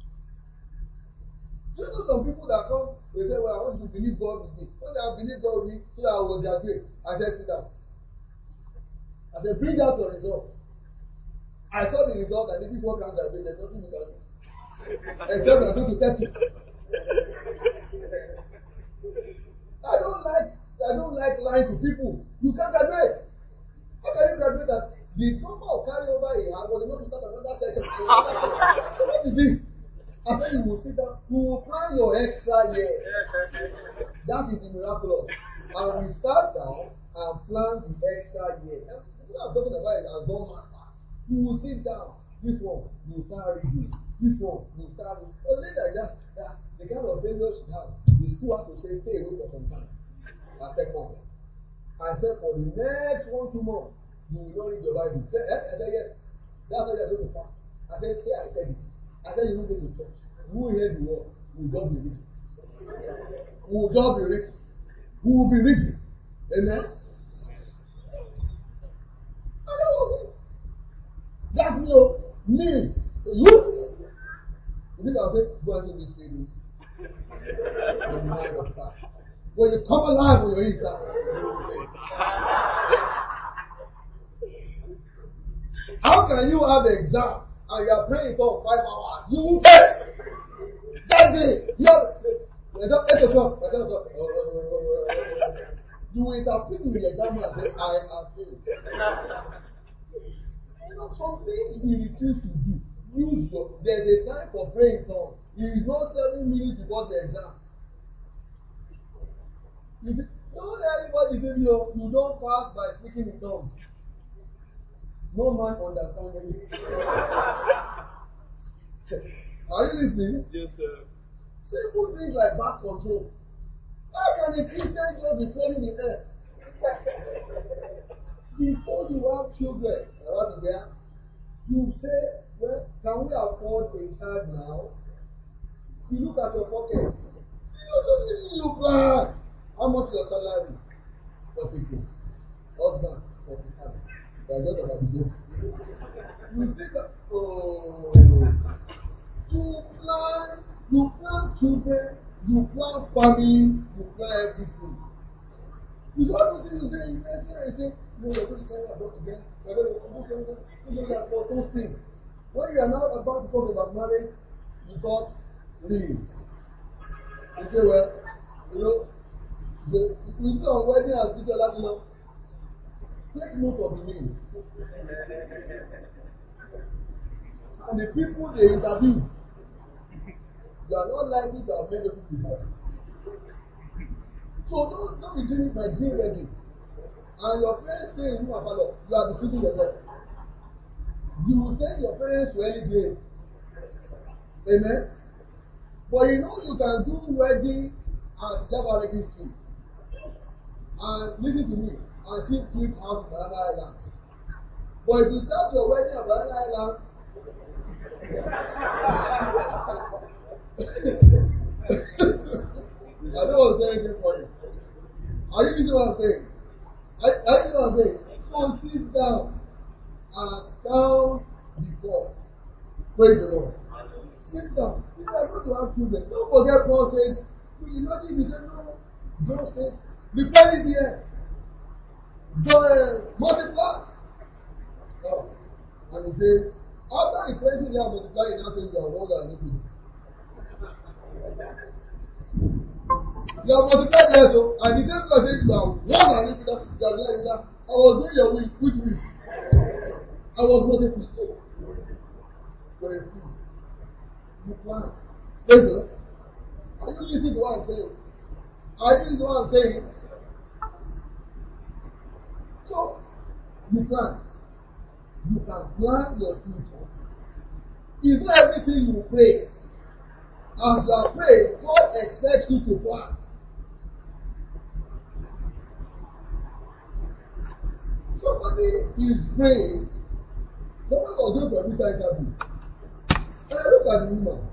Do you know some people that come, they say, well, I want you to believe God with me. So I believe God with me, so that I will graduate. I said, sit down. I said, bring out your result. I saw the result and this is what comes graduate. There's nothing you can do. Except you are going to settle. I don't like lying to people. You can't graduate. How can you graduate that? The number of carryover he had was enough to start another session. So what is this? I said you will sit down, you will plan your extra year. That is the miraculous. And we start down and plan the extra year. And what I'm talking about is as done masters. You will sit down. This one, you start reading. This one, you start reading. But later like that, the kind of failures you have, the school has to say, stay away for some time. I said, come. I said, for the next 1-2 months, you will not read your Bible. I said, yes. That's how you're going to fast. I said, say I said it. I said, you will go to church. Who will hear the word? Who will just be reading. Who will just be reading. Who will be reading. Amen? And that was it. That's me. You think I'll say, go and do this thing. When you come alive on your inside. How can you have an exam and you are praying for 5 hours? You will fail. That day, you have 8 o'clock. You will interpret in the exam and say, I have failed. Some things we refuse to do. There's a time for praying tongues. It is not 7 minutes before the exam. Don't everybody say you don't pass by speaking in tongues. No man understands anything. Are you listening? Yes, sir. Simple things like back control. How can a Christian just be floating in air? Before you have children around there, you say, well, can we afford a child now? You look at your pocket. You plan. How much is your salary? 42. Husband, 45. They are just about the same. You see that, you plan children, you plan family, you plan everything. You don't do things you say, no, you're going to carry about together, you're going to do something, for those things. When you are now about to talk about marriage, you talk real. You say, well, you see on wedding and this last take note of the name. And the people they interview, you are not likely to have met the people before. So don't be doing my dream wedding. And your parents say in Mapalo, you are deceiving yourself. You will send your parents to any grave. Amen? But you can do wedding at Jabaraki Street. And listen to me, and still keep house in Banana Island. But if you start your wedding at Banana Island, I don't want to say anything for you. Are you listening to what I'm saying? Are you listening to what I'm saying? So sit down and down before. Praise the Lord. Sit down. If you are going to have children, don't forget Paul says, you imagine if you say no, John says, be very here. Multiply. Oh. And he says, after he praising you multiply, he now says you are more than iniquity. You are multiplied there, so, and the same God says you are more than iniquity. I was doing your will, which will? I was multiplied. For a fool. You plan. Listen, are you listening to what I'm saying? Are you listening to what I'm saying? So, you plan. You can plan your future. It's not everything you pray. As you are praying, God expects you to plan. Somebody is praying. Somebody was going for a visa interview. And I look at the woman.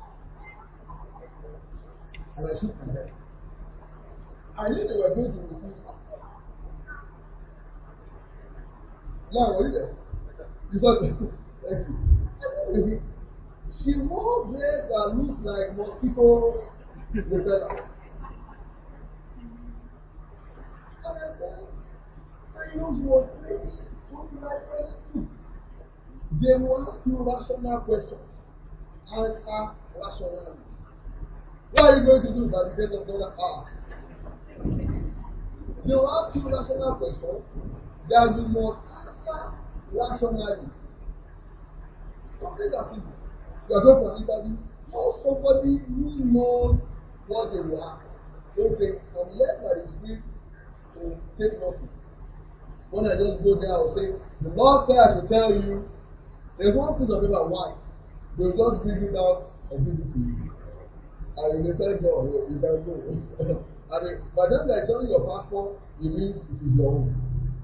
And I shook my head. I knew they were going to refuse her. Now, were you there? You saw them. Thank you. She wore dress that looks like mosquito repellent. And I said, I know she was praying something like this. They will ask you rational questions. Answer rationally. What are you going to do by the grace of God? They will ask you rational questions that you must answer rationally. Something that simple. You are going for an interview. Know somebody who knows what they will ask. Don't say, I'm led by the Spirit to take nothing. When I just go there, I will say, the Lord said I should tell you, there's one piece of paper white. They will just bring it out and give it to you. And you will tell God, you can go. And by the time they are telling your passport, it means it is your own.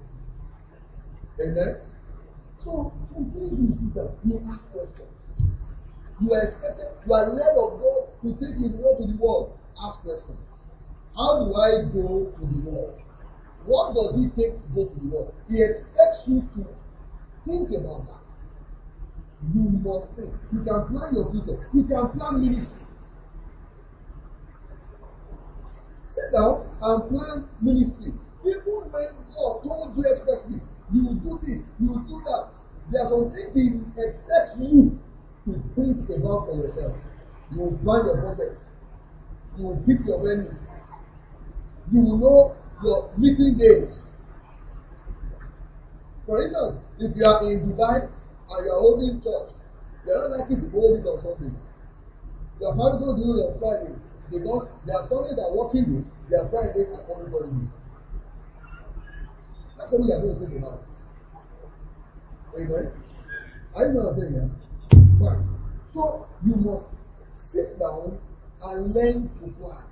Amen? So, sometimes you sit down, you ask questions. You are expected, you are led of God to take His word to the world. Ask questions. How do I go to the world? What does it take to go to the world? He expects you to think about that. You must think. You can plan your future. You can plan ministry. Sit down and plan ministry. Even when God told you expressly, you will do this, you will do that. There are some things He expects you to think about for yourself. You will plan your budget. You will pick your venue. You will know your meeting days. For instance, if you are in Dubai and you are holding church, you are not likely to hold it on Sunday. Your family will do it on Friday because their Sundays are working days, their Fridays are everybody days. That's what we are going to think about. Amen. I know what I'm saying here. Fine. So you must sit down and learn to plan.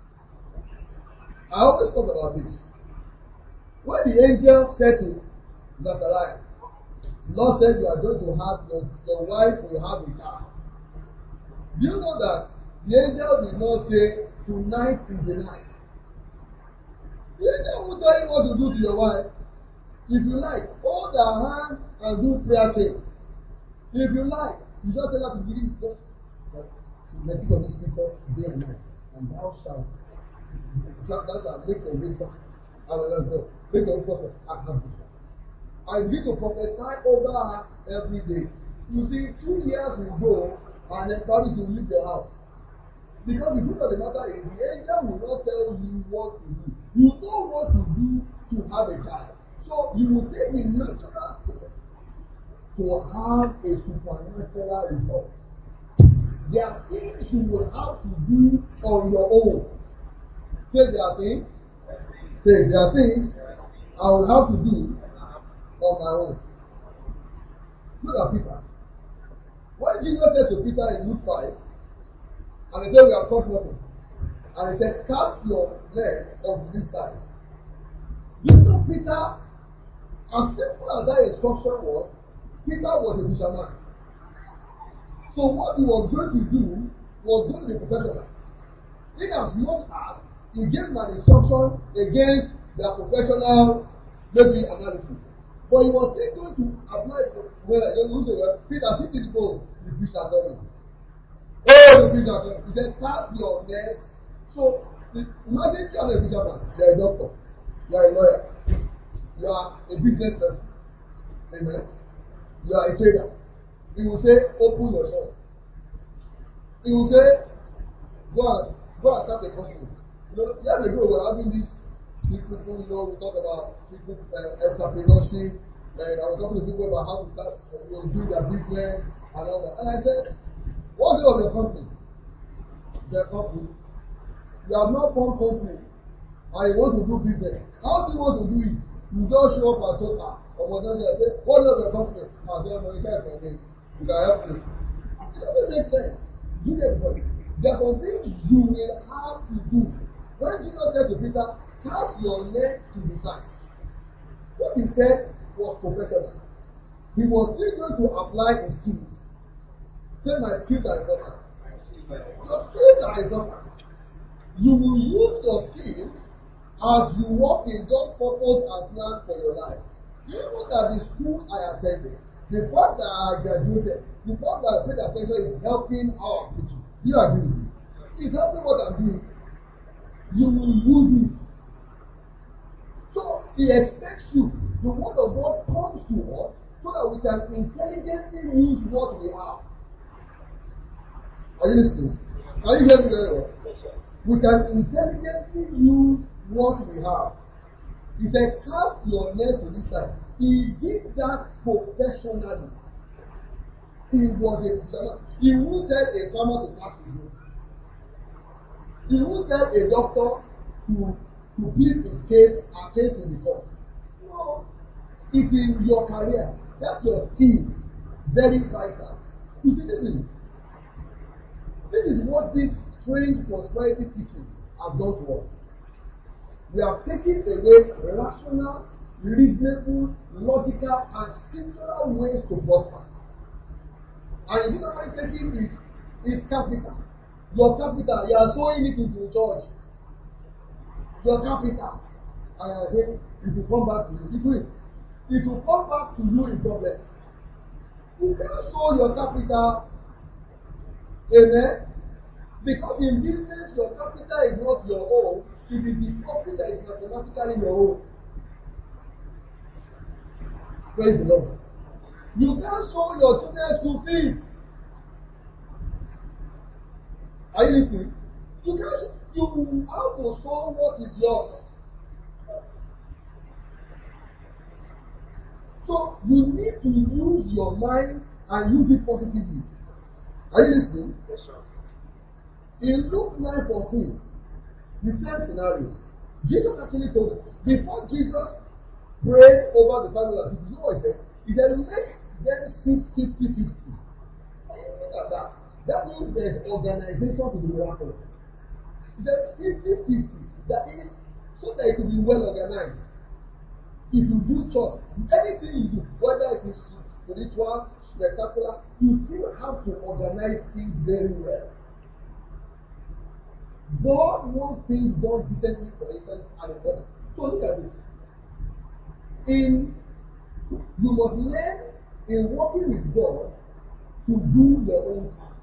I always talk about this. When the angel said to Zachariah, the Lord said you are going to have your wife will have a child. Do you know that the angel did not say tonight is the night? The angel will tell you what to do to your wife. If you like, hold her hand and do prayer chain. If you like, you just tell her to begin to meditate on this scripture day and night, and thou shalt make your wisdom and make your wisdom and have wisdom. I begin to prophesy over her every day. You see, 2 years will go, and then probably she will leave your house. Because the truth of the matter is, the angel will not tell you what to do. You know what to do to have a child. So you will take the natural step to have a supernatural result. There are things you will have to do on your own. Say there are things. Say there are things I will have to do on my own. Look at Peter. When Jesus said to Peter in Luke 5, and he said, we have caught nothing. And he said, cast your net on this side. You know, Peter, as simple as that instruction was, Peter was a fisherman. So what he was going to do was going to be professional. In as much as he gave an instruction against their professional maybe analysis. But he was still going to apply it. Well, Peter, see the boat, the fish are coming. Oh, the preacher, he said, cast your net. So, imagine you are a fisherman, you are a doctor, you are a lawyer, you are a business person, amen. You are a trader. He will say, open your shop. He will say, go and start a company. Years ago we were having this people, we talk about people entrepreneurship, and I was talking to people about how to start do their business and all that. And I said, what's the name of your company? Their company. You have not formed company and you want to do business. How do you want to do it? You just show up and talk or whatever and say, what's the name of your company? I don't know, you guys can name. You can help me. It doesn't make sense. You get the point. There are some things you will have to do. When Jesus said to Peter, cast your net to the side, what he said was professional. He was still going to apply his skills. Say my skills are important. Your skills are important. You will use your skills as you work in God's purpose and plan for your life. You know that the school I attended, the fact that I graduated, the fact that I paid attention is helping our preaching. You agree with me? It's helping what I'm doing. You will use it. So he expects you. The word of God comes to us so that we can intelligently use what we have. Are you listening? Are you hearing me very well? Yes, sir. We can intelligently use what we have. He said, cast your net to this side. He did that professionally. He was a professional. He won't tell a farmer to cast his net. He won't tell a doctor to plead his case in the court. No. It is your career. That's your skill. Very vital. You see, this is what this strange prosperity teaching has done to us. We have taken away rational, reasonable, logical, and scriptural ways to prosper. And you know what it's taking is capital. Your capital, you are sowing it into the church. Your capital. And I say, it will come back to you. It will come back to you in problem. You can't sow your capital. Amen. Because in business, your capital is not your own. It is the profit that is mathematically your own. Praise the Lord. You can't sow your children's school fees. Are you listening? You have to sow what is yours. So you need to use your mind and use it positively. Are you listening? Yes, sir. In Luke 9:14, the same scenario. Jesus actually told us, before Jesus prayed over the family of people, you know what he said? He said, make them sit 50-50. Look at that. That means there's organization to the miracle. He said 50-50. That is, so that it will be well organized. If you do church, anything you do, whether it is spiritual, spectacular, you still have to organize things very well. God wants things done decently, for instance, and important. So look at this. You must learn in working with God to do your own part,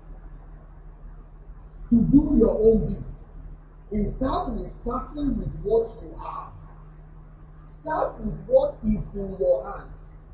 to do your own bit. Starting with what you have. Start with what is in your hand.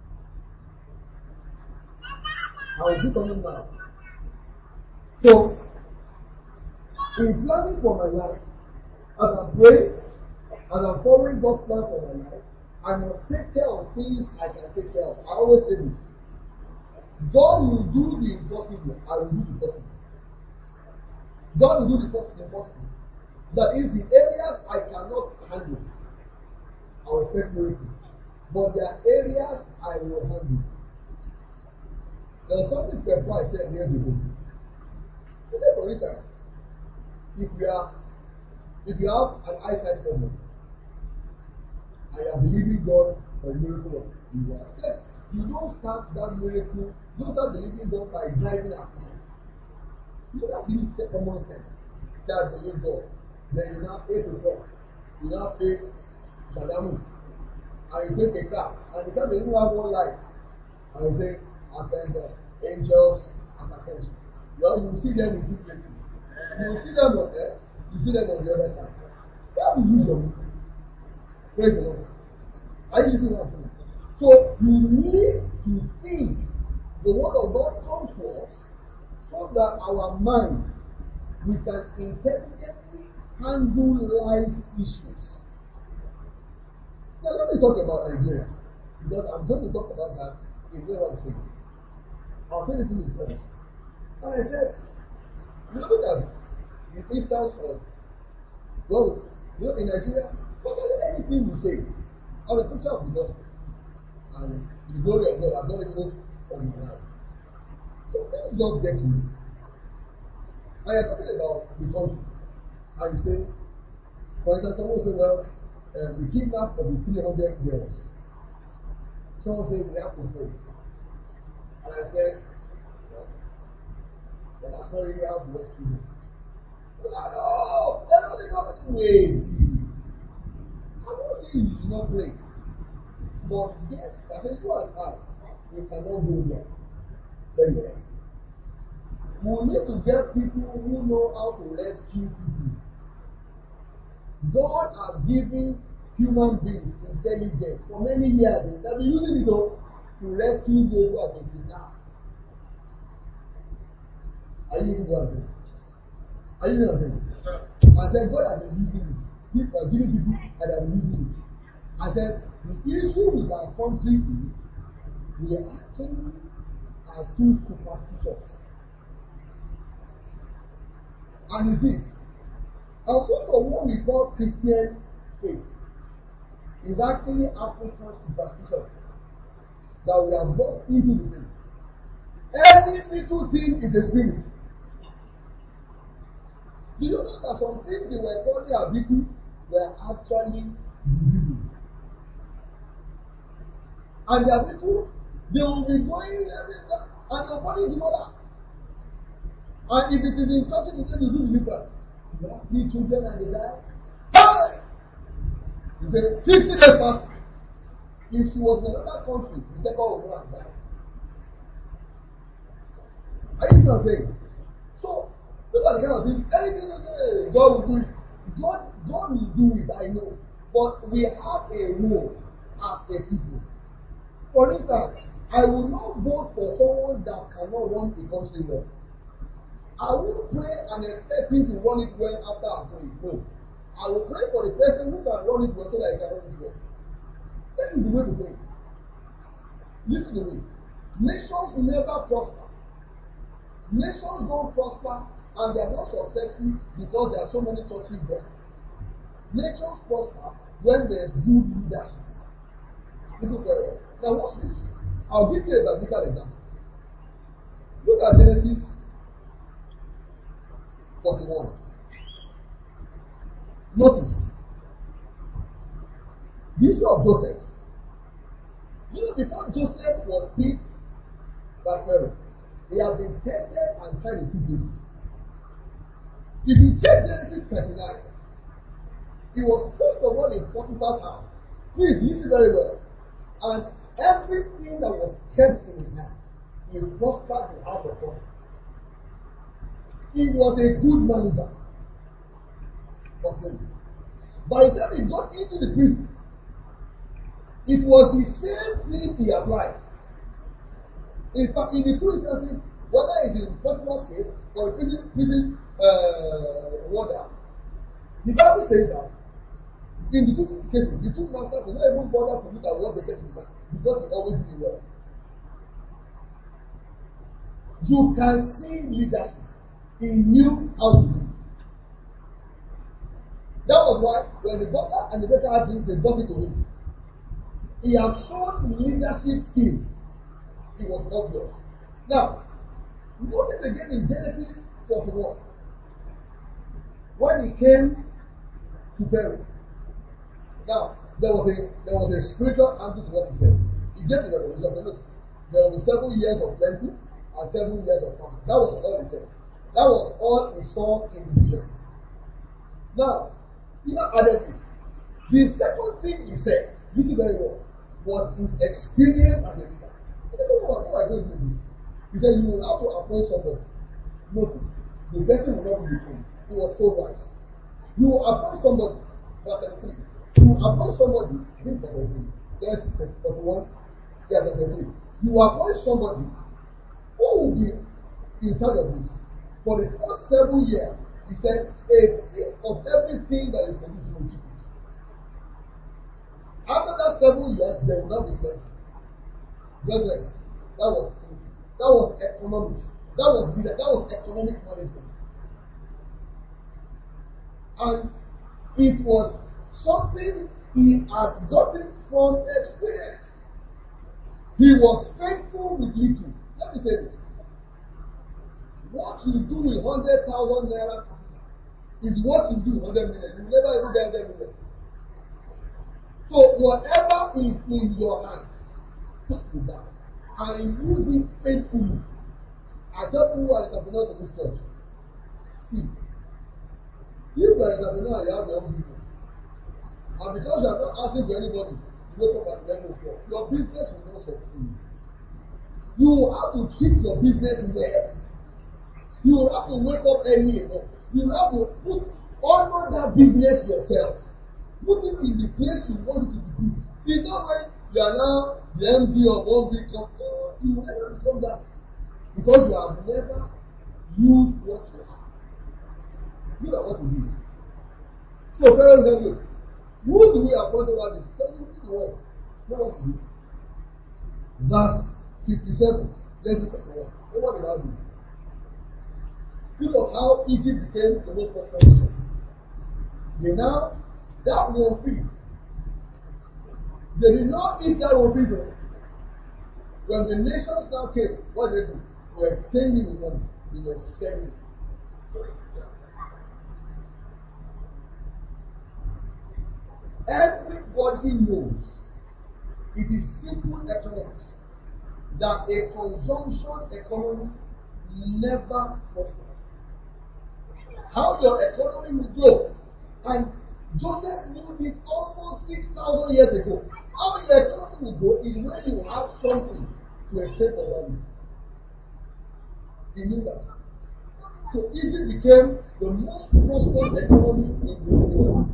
I will do something now. So, in planning for my life, as I pray, as I'm following God's plan for my life, I must take care of things I can take care of. I always say this. God will do the impossible. I will do the possible. God will do the impossible. That is, the areas I cannot handle, I will expect miracles. But there are areas I will handle. There's something I said years ago. For instance, if you have an eyesight problem, and you are believing God for a miracle, you accept. You don't start that miracle, don't start believing God by driving at night. You don't believe the common sense. Just believe God. Then you now 8 o'clock. You now pay Shadamu. And you take a car. And because you don't have one life. And you say, I thank God. Angels and attention. You see them in two places. You see them on there, you see them on the other side. That will use your money. Praise the Lord. Are you listening what I'm saying? So you need to think the word of God comes to us so that our mind we can intelligently handle life issues. Now let me talk about Nigeria. Because I'm going to talk about that in way one thing. I'll say this in this service. And I said, you look at the instance of, well, in Nigeria, anything you say, I'm a preacher of the gospel. And the glory of God has not even on my life. So things just get to me. I am talking about the country. And you say, for instance, someone say, well, we kidnapped of the 300 girls. Someone say, we have to pray. And I said, well, that's not really how to rescue them. No, that's not the government way. I'm not saying you should not pray. But yes, I said, you and I, we cannot go there. Then you're right. We need to get people who know how to rescue people. God has given human beings intelligence for many years. They have been using it to rescue those who have been kidnapped. Are you listening to what I'm saying? Are you listening to what I'm saying? Yes, sir. I said, God has been using it. People are giving people that are using it. I said, the issue with our country is we actually are too superstitious. And it is. And most of what we call Christian faith is actually African superstition that we have brought into the faith. Every little thing is a spirit. Do you know that some things they were calling Abiku were actually diseases? And the Abiku, they will be going everywhere and your body is mother. And if it is in church, you say you do deliverance. You have 3 children and they die. Hey! You say 50 days fast. If she was in another country, the second will go and die. Are you not saying? So, look at the kind of thing. Anything you say, God will do it. God will do it, I know. But we have a role as a people. For instance, I will not vote for someone that cannot run a country well. I won't pray and expect him to run it well after I'm praying. No. I will pray for the person who can run it well so that he can run it well. That is the way to pray. Listen to me. Nations never prosper. Nations don't prosper and they are not successful because there are so many churches there. Nations prosper when there is good leadership. Listen very well. Now watch this. I'll give you a biblical example. Look at Genesis 41. Notice. The issue of Joseph. You know, before Joseph was picked by Pharaoh, he had been tested and tried in 2 places. If you check Genesis 39, he was first of all in Potiphar's house. Please listen very well. And everything that was kept in his hand, he prospered the house of God. He was a good manager of things. By the time he got into the prison, it was the same thing he applied. In fact, in the 2 instances, whether it is in personal case or prison warder, the Bible says that in the 2 cases, the 2 masters will not even bother to look at what they get in the back because they always do well. You can see leadership. He knew how to do it. That was why when the butler and the waiter had this, they brought it to him. He has shown leadership skills. It was obvious. Now, notice again in Genesis 41, when he came to Pharaoh. Now, there was a spiritual answer to what he said. He gave the revelation. Look, there will be 7 years of plenty and 7 years of famine. That was all he said. That was all he saw in the vision. Now, he now added this. The second thing he said, listen very well, was his experience as a leader. He said, what I told you? He said, you will have to appoint somebody. Notice, the person will not be the king. He was so wise. You will appoint somebody, verse 3. You will appoint somebody, this verse 3. Genesis 41, yeah, verse 3. You will appoint somebody who will be in charge of this. For the first 7 years, he said, a fifth of everything that you produce, you will keep it. After that 7 years, there will not be plenty. Brethren, that was economics. That was economic management. And it was something he had gotten from experience. He was faithful with little. Let me say this. What you do with 100,000 naira is what you do with 100 million. You never even get 100 million. So whatever is in your hand, start with that. And use it faithfully. I tell people who are entrepreneurs in this church. See, if you are an entrepreneur, you have your own business. And because you are not asking for anybody to wake up at 11 o'clock, your business will not succeed. You have to treat your business well. You have to wake up early enough. You have to honor that business yourself. Put it in the place you want it to be. It's not when you are now the MD of one big company. You will never become that. Because you have never used what you have. Look at what you did. So, parents, tell you, who do we appoint over this? Tell you the word. Know what to do. Verse 57. Genesis 41. Know what did I do? Think of how Egypt became the most prosperous nation. That one field. They did not eat that one field. When the nations now came, what did they do? They were exchanging the money. They were selling it. Everybody knows it is simple economics that a consumption economy never prospers. How your economy will grow. And Joseph knew this almost 6,000 years ago. How your economy will grow is when you have something to exchange for value. He knew that. So Egypt became the most prosperous economy in the world.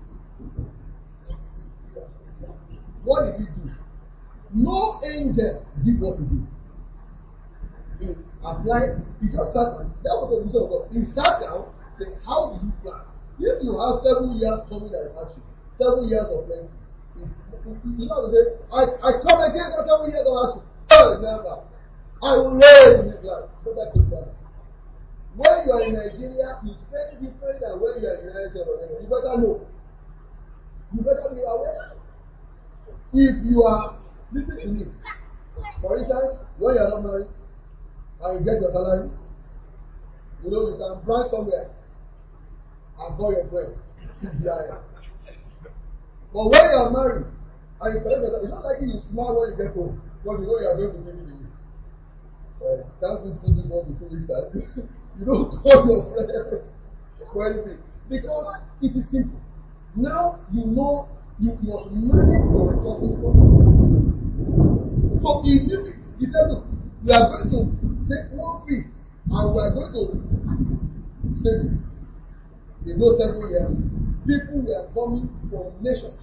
What did he do? No angel did what he did. He applied, he just sat down. That was the vision of God. He sat down, said, how do you plan? If you have 7 years coming at you, 7 years of plenty, you know what they say, I come against that 7 years of action. Oh, never. I will reign in this life. Go back to that. When you are in Nigeria, you spend different than when you are in the United States. You better know. You better be aware. If you are, listen to me. For instance, when you are not married and you get your salary, you know you can branch somewhere and buy your friend. But when you are married and you collect your salary, it's not like you smile when you get home, because you know you are going to give it to you. Can't you put this one to 2 weeks time? You don't call your friends for anything. Because it is simple. Now you know you must manage your resources properly. So he said, look, we are going to take 1 fifth and we are going to save it. In those 7 years, people were coming from nations.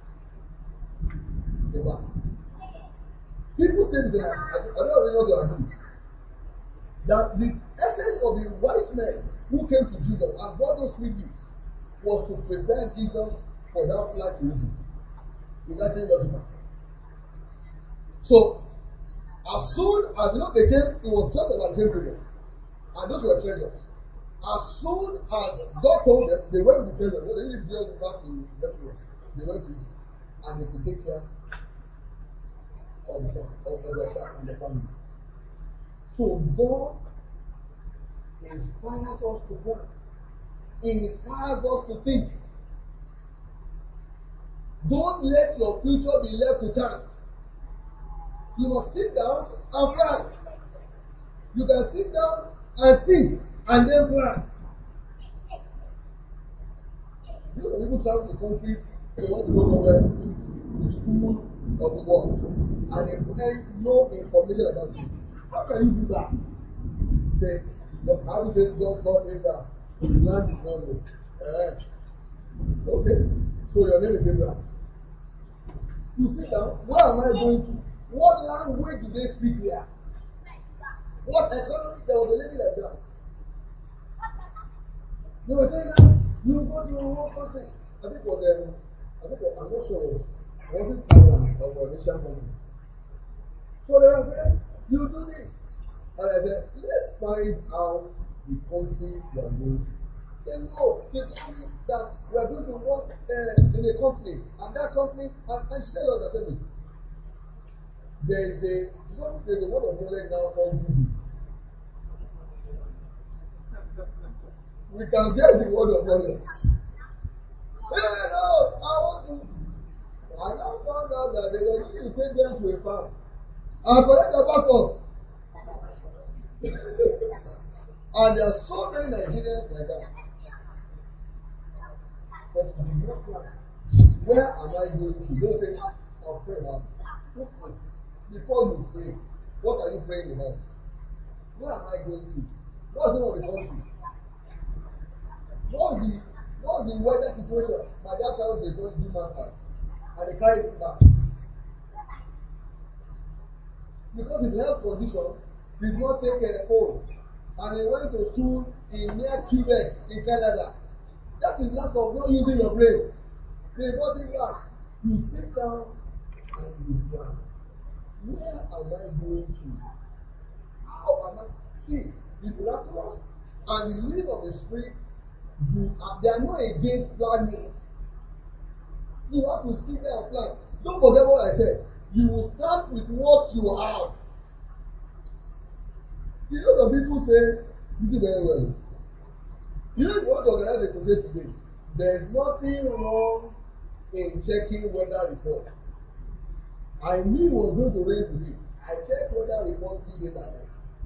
People say this, I don't really know what they are doing. That the essence of the wise men who came to Jesus and brought those 3 gifts was to prepare Jesus for that flight to Egypt. Is that logical? So, as soon as they came, it was just about the same period. And those were treasures. As soon as God told them, they went to treasure. They didn't just back to Bethlehem. They went to Egypt. And they could take care of their son and their family. So God inspires us to plan. He inspires us to think. Don't let your future be left to chance. You must sit down and plan. You can sit down and think and then plan. You know, people travel to countries, they want to go somewhere, to school or to work, and they find no information about you. How can you do that? Say, But how do you say God Abraham? The land is not known. Okay. So your name is Abraham. You sit down. Where am I going to? What language do they speak here? What economy? There was a lady like that. They were saying that you go to one country. I think it was I'm not sure was it Taiwan or an Asian country. So they were saying, you do this. And I said, let's find out the country you are going to. They know they told me that we are going to work in a company, and that company, and she said that there's a word of knowledge now called Google. We can get the word of knowledge. Hey, no, I want to. I now found out that they were going to take them to a farm and collect the backup. And there are so many Nigerians like that. But we do not plan. Where am I going to? Don't say, I'll pray about it. Before you pray, what are you praying about? Where am I going to? What's the name of the country? What's the weather situation? My dad tells they don't do masters. And they carry it back. Because his health condition did not take a hold. And he went to school in near Quebec in Canada. That is lack of not using your brain. They got it back. You sit down and you plan. Where am I going to? How am I? See, the miraculous and the leading of the Spirit, they are not against planning. You have to sit there and plan. Don't forget what I said. You will start with what you have. You know some people say, this is very well. You know if you want to organize a crusade today, there is nothing wrong in checking weather report. I knew it was going to rain today. I checked weather report 3 days ahead.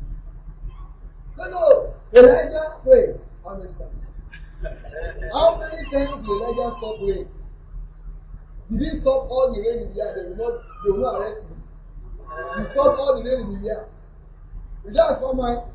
No, Elijah prayed. How many times? How many times did Elijah stop rain? Did he stop all the rain in the year? They will not arrest him. He stopped all the rain in the year. Is that for mine?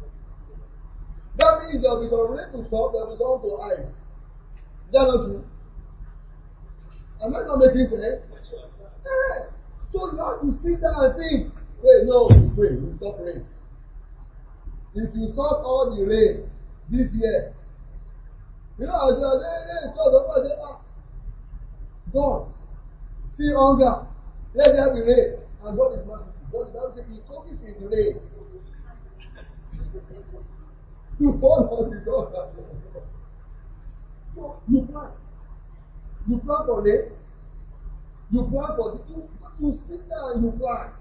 That means there will be some rain to stop, there will be some to hide. Is that not true? Am I not making sense? Yeah. So you have to sit down and think, wait, no, wait, we stop rain. If you stop all the rain this year, you know, as you are saying, God, see hunger, let there be rain, and God is merciful. God is merciful. He causes his rain to fall on the door. So you plan. You plan for rain. You plan for the you sit down and you plan.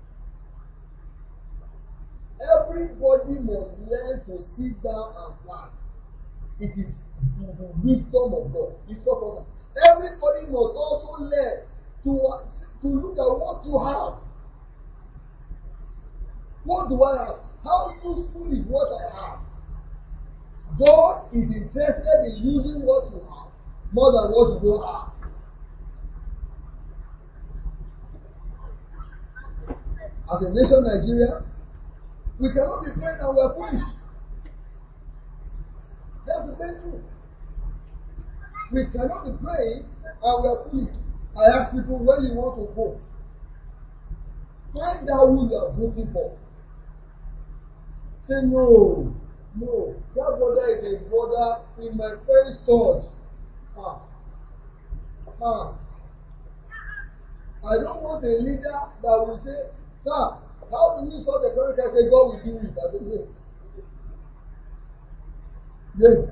Everybody must learn to sit down and plan. It is the wisdom of God. It's not possible. Everybody must also learn to look at what you have. What do I have? How useful is what I have? God is interested in using what you have more than what you don't have. As a nation, Nigeria, we cannot be praying and we are foolish. That's the main truth. We cannot be praying and we are foolish. I ask people, when you want to vote, find out who you are voting for. Say, no, that brother is a brother in my friend's church. I don't want a leader that will say, sir, how do you solve the current case? I say, God will do it. I say, yes.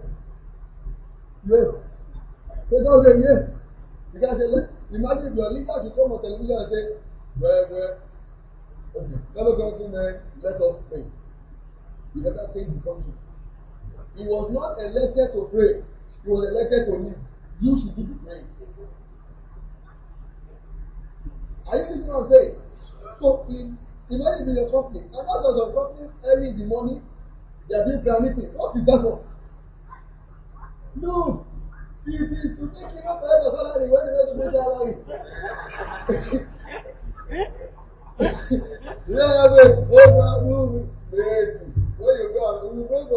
Say, God say, yes. You guys say, imagine if your leader should come on television and say, well, okay, fellow government, let us pray. You better change the country. He was not elected to pray. He was elected to lead. You should do the praying. Are you listening to what I'm saying? So, imagine in your company, and not just your company early in the morning, they are doing prayer meeting. What is that for? No! It is to take enough for your salary when you want to make salary. When you go, you break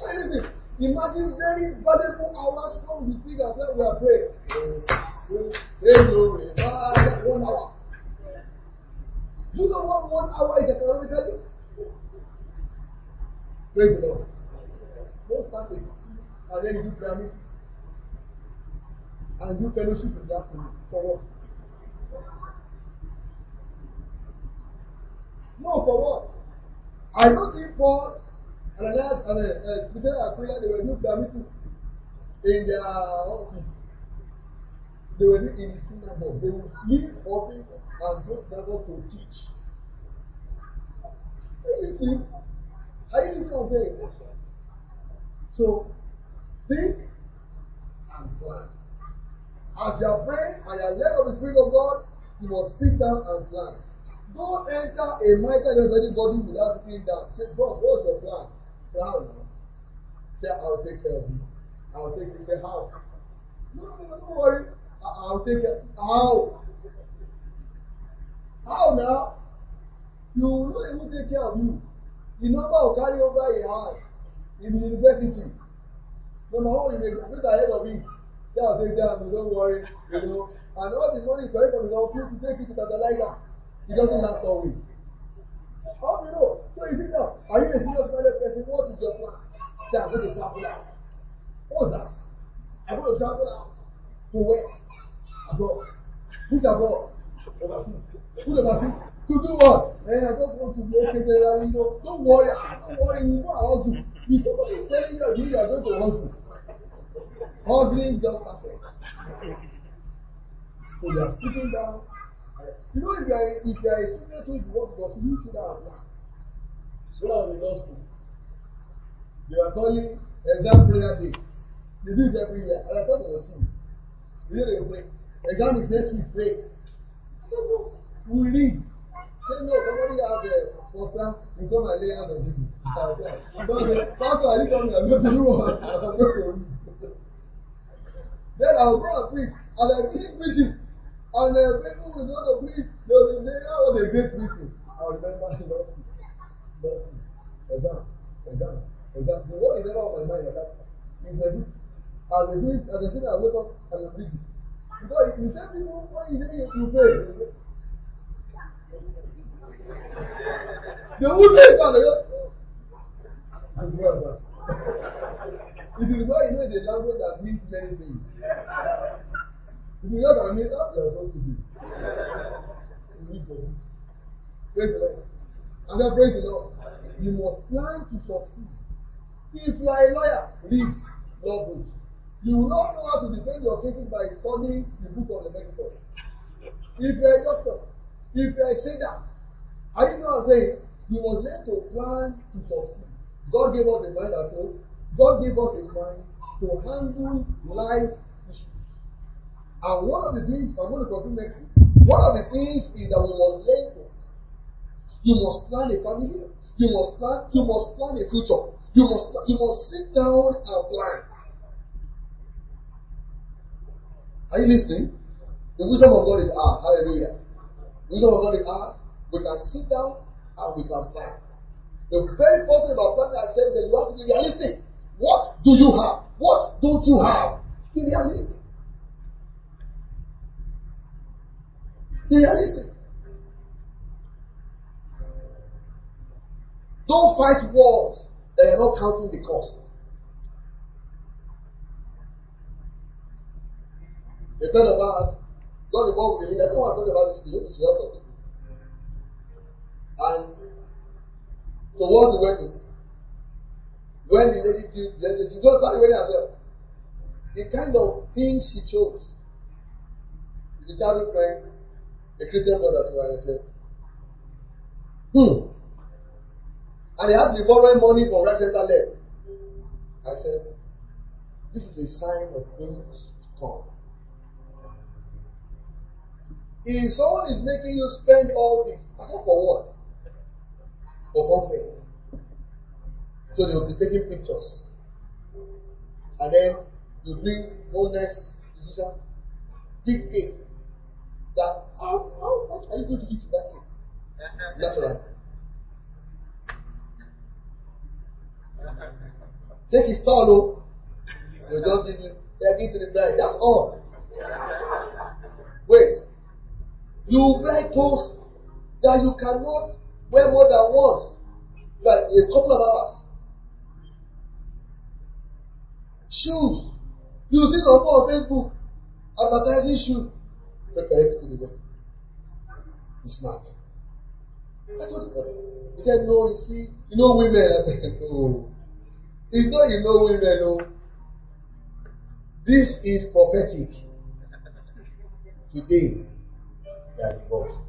Listen, imagine very valuable hours from the thing and when we are praying. Hello, 1 hour. You know what 1 hour is economically? Praise the Lord. Don't start it. And then you do Grammy. And do fellowship in the afternoon. For what? No, for what? I don't think Paul and another special Aquila, they were doing Grammy too. In their office. They were doing in the synagogue. They would leave office and go to synagogue to teach. Are you listening? Are you listening what I'm saying? So, think and plan. As you are praying and you are led of the Spirit of God, you must sit down and plan. Don't enter a mighty of anybody without sitting down. Say, God, what's your plan? Say, how now? Say, I'll take care of you. I'll take care. Say, how? No, don't worry. I'll take care. How? How now? You will not even take care of you. The number will carry over a house in the university. Number one, you may get ahead of it. Say, I'll take care of you. Don't worry. You know. And all the money is going from his office to take it to Tantalizer. It doesn't last always. How do you know? So you sit down. Are you a serious minded person? What is your plan? Say, I'm going to travel out. What's that? I'm going to travel out. To where? Abroad. Which abroad? Overseas. Who's overseas? To do what? I just want to be okay there. You know, don't worry. Don't worry. You know how to. If somebody is telling you are going to hustle, hustling just started. So you are sitting down. You know, if you are a student who wants to go, you should have a plan. So I was in law school. They were calling exam prayer day. They do it every year. And I thought it was silly. You know they pray. Exam is next week, pray. I don't know. We read. Say no, somebody has a poster, you come and lay hands on people. Pastor, I didn't come here, I'm going to do what? I'm going to read. Then I'll go and preach. And I finish preaching. And people will go to preach. They will say, oh, they get preaching. I'll remember the Lord. Exam. The word is never on my mind at that time. It's my book. As a student, I wake up and I preach. Because if you tell people when you say you pray, they will say it and they go, it is why you know the language that means many things. If you know that means that, you are supposed to be. Praise the Lord. And then praise the Lord. You must plan to succeed. If you are a lawyer, read law books. You will not know how to defend your cases by studying the book of Leviticus. If you are a doctor, if you are a trader, are you know what I'm saying? You must learn to plan to succeed. God gave us a mind at home. God gave us a mind to handle life issues. And one of the things, I'm going to continue next week, one of the things is that we must learn to. You must plan a family. You must plan a future. You must sit down and plan. Are you listening? The wisdom of God is ours. Hallelujah. The wisdom of God is ours. We can sit down and we can plan. The very first thing about planning ourselves is that you have to be realistic. What do you have? What don't you have? Be realistic. Be realistic. Don't fight wars that you're not counting the cost. A friend of ours got involved with the lady. I don't want to talk about this. You know, it's a lot of people. And towards the wedding, when the lady did blessings, she don't start the wedding herself. The kind of thing she chose is a childhood friend, a Christian brother to herself. And they have to be borrowing money from right center left. I said, this is a sign of things to come. If someone is making you spend all this, I said, for what? For comfort. So they will be taking pictures. And then you bring one next decision, big cake. That how much are you going to eat in that cake? Naturally. Take his towel, oh. They'll just give you, they're giving to the bride. That's all. Wait. You wear clothes that you cannot wear more than once. Like a couple of hours. Shoes. You see someone on Facebook advertising shoes. Prepare it to the wedding. It's smart. I told him. He said, no, you see, you know women. I said, no. It's not you know women, no. This is prophetic. Today, they are divorced.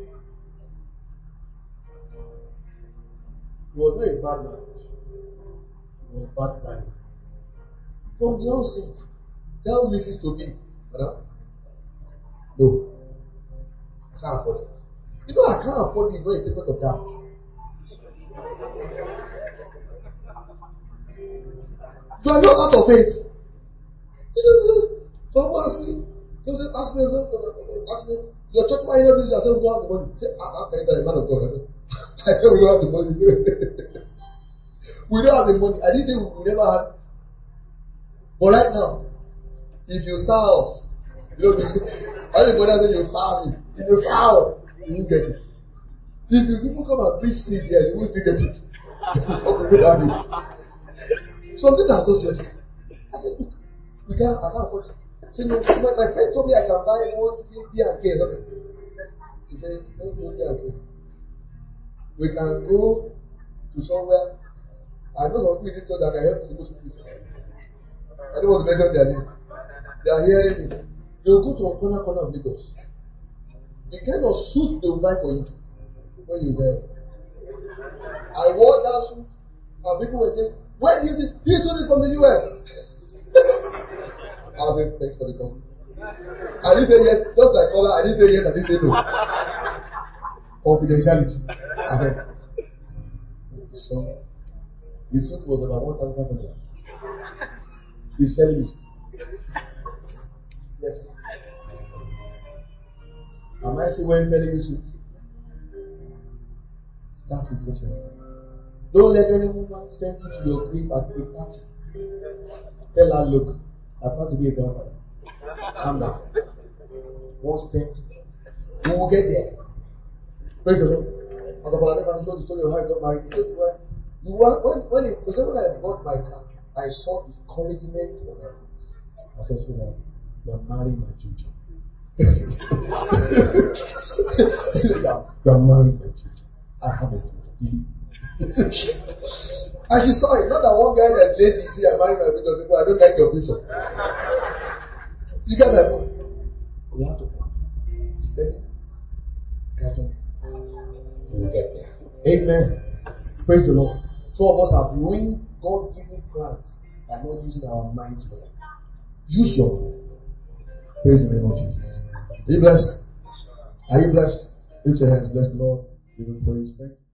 He was not a bad man. He was a bad guy. From the onset, tell Mrs. to be, madam, no, I can't afford it. You know, I can't afford it, it's not a statement of doubt. You are not out of it. Someone asked me, your church, why not this? I said, we don't have the money. Say, how can you tell a man of God? I said, I said, we don't have the money. We don't have the money. I didn't say we never have it. But right now, if you serve us, you know, everybody says you serve me. If you serve, you will get it. If you people come and preach seed here, you will still get it. You don't have it. Something that was just, I said, look, I can't afford it. So my friend told me I can buy one CD and K. He said, don't go there and K. We can go to somewhere. I know some people in this church that can help you to go to this. I don't want to mention their name. They are hearing me. They will go to a corner of Lagos. The kind of suit they will buy for you when you wear it. I wore that suit and people were saying, where do you think this suit is from the US? I was saying, thanks for the compliment. I didn't say yes, just like Ola, I didn't say yes, I didn't say no. Confidentiality. I heard. So, the suit was about 1,500. It's very used. Yes. Am I still wearing fairly used suit? Start with what you have. Don't let any woman send you to your grave at a party. Tell her, look, I plan to be a grandfather. Calm down. One step. We will get there. Praise the Lord. As of I never told the story of how I got married. When I bought my car, I saw discouragement on her face. I said, sweetheart, you are marrying my children. You are marrying my children. I have a children. And she saw it. Not that one guy that's lazy, you see, I married my future. I don't like your future. You get my point? You have to go. Steady. Gradually. You will get there. Amen. Praise the Lord. Some of us have ruined God-given plans by not using our minds well. Use your mind. Praise the name of Jesus. Are you blessed? Are you blessed? Lift your hands. Bless the Lord. Give him praise. Thank you.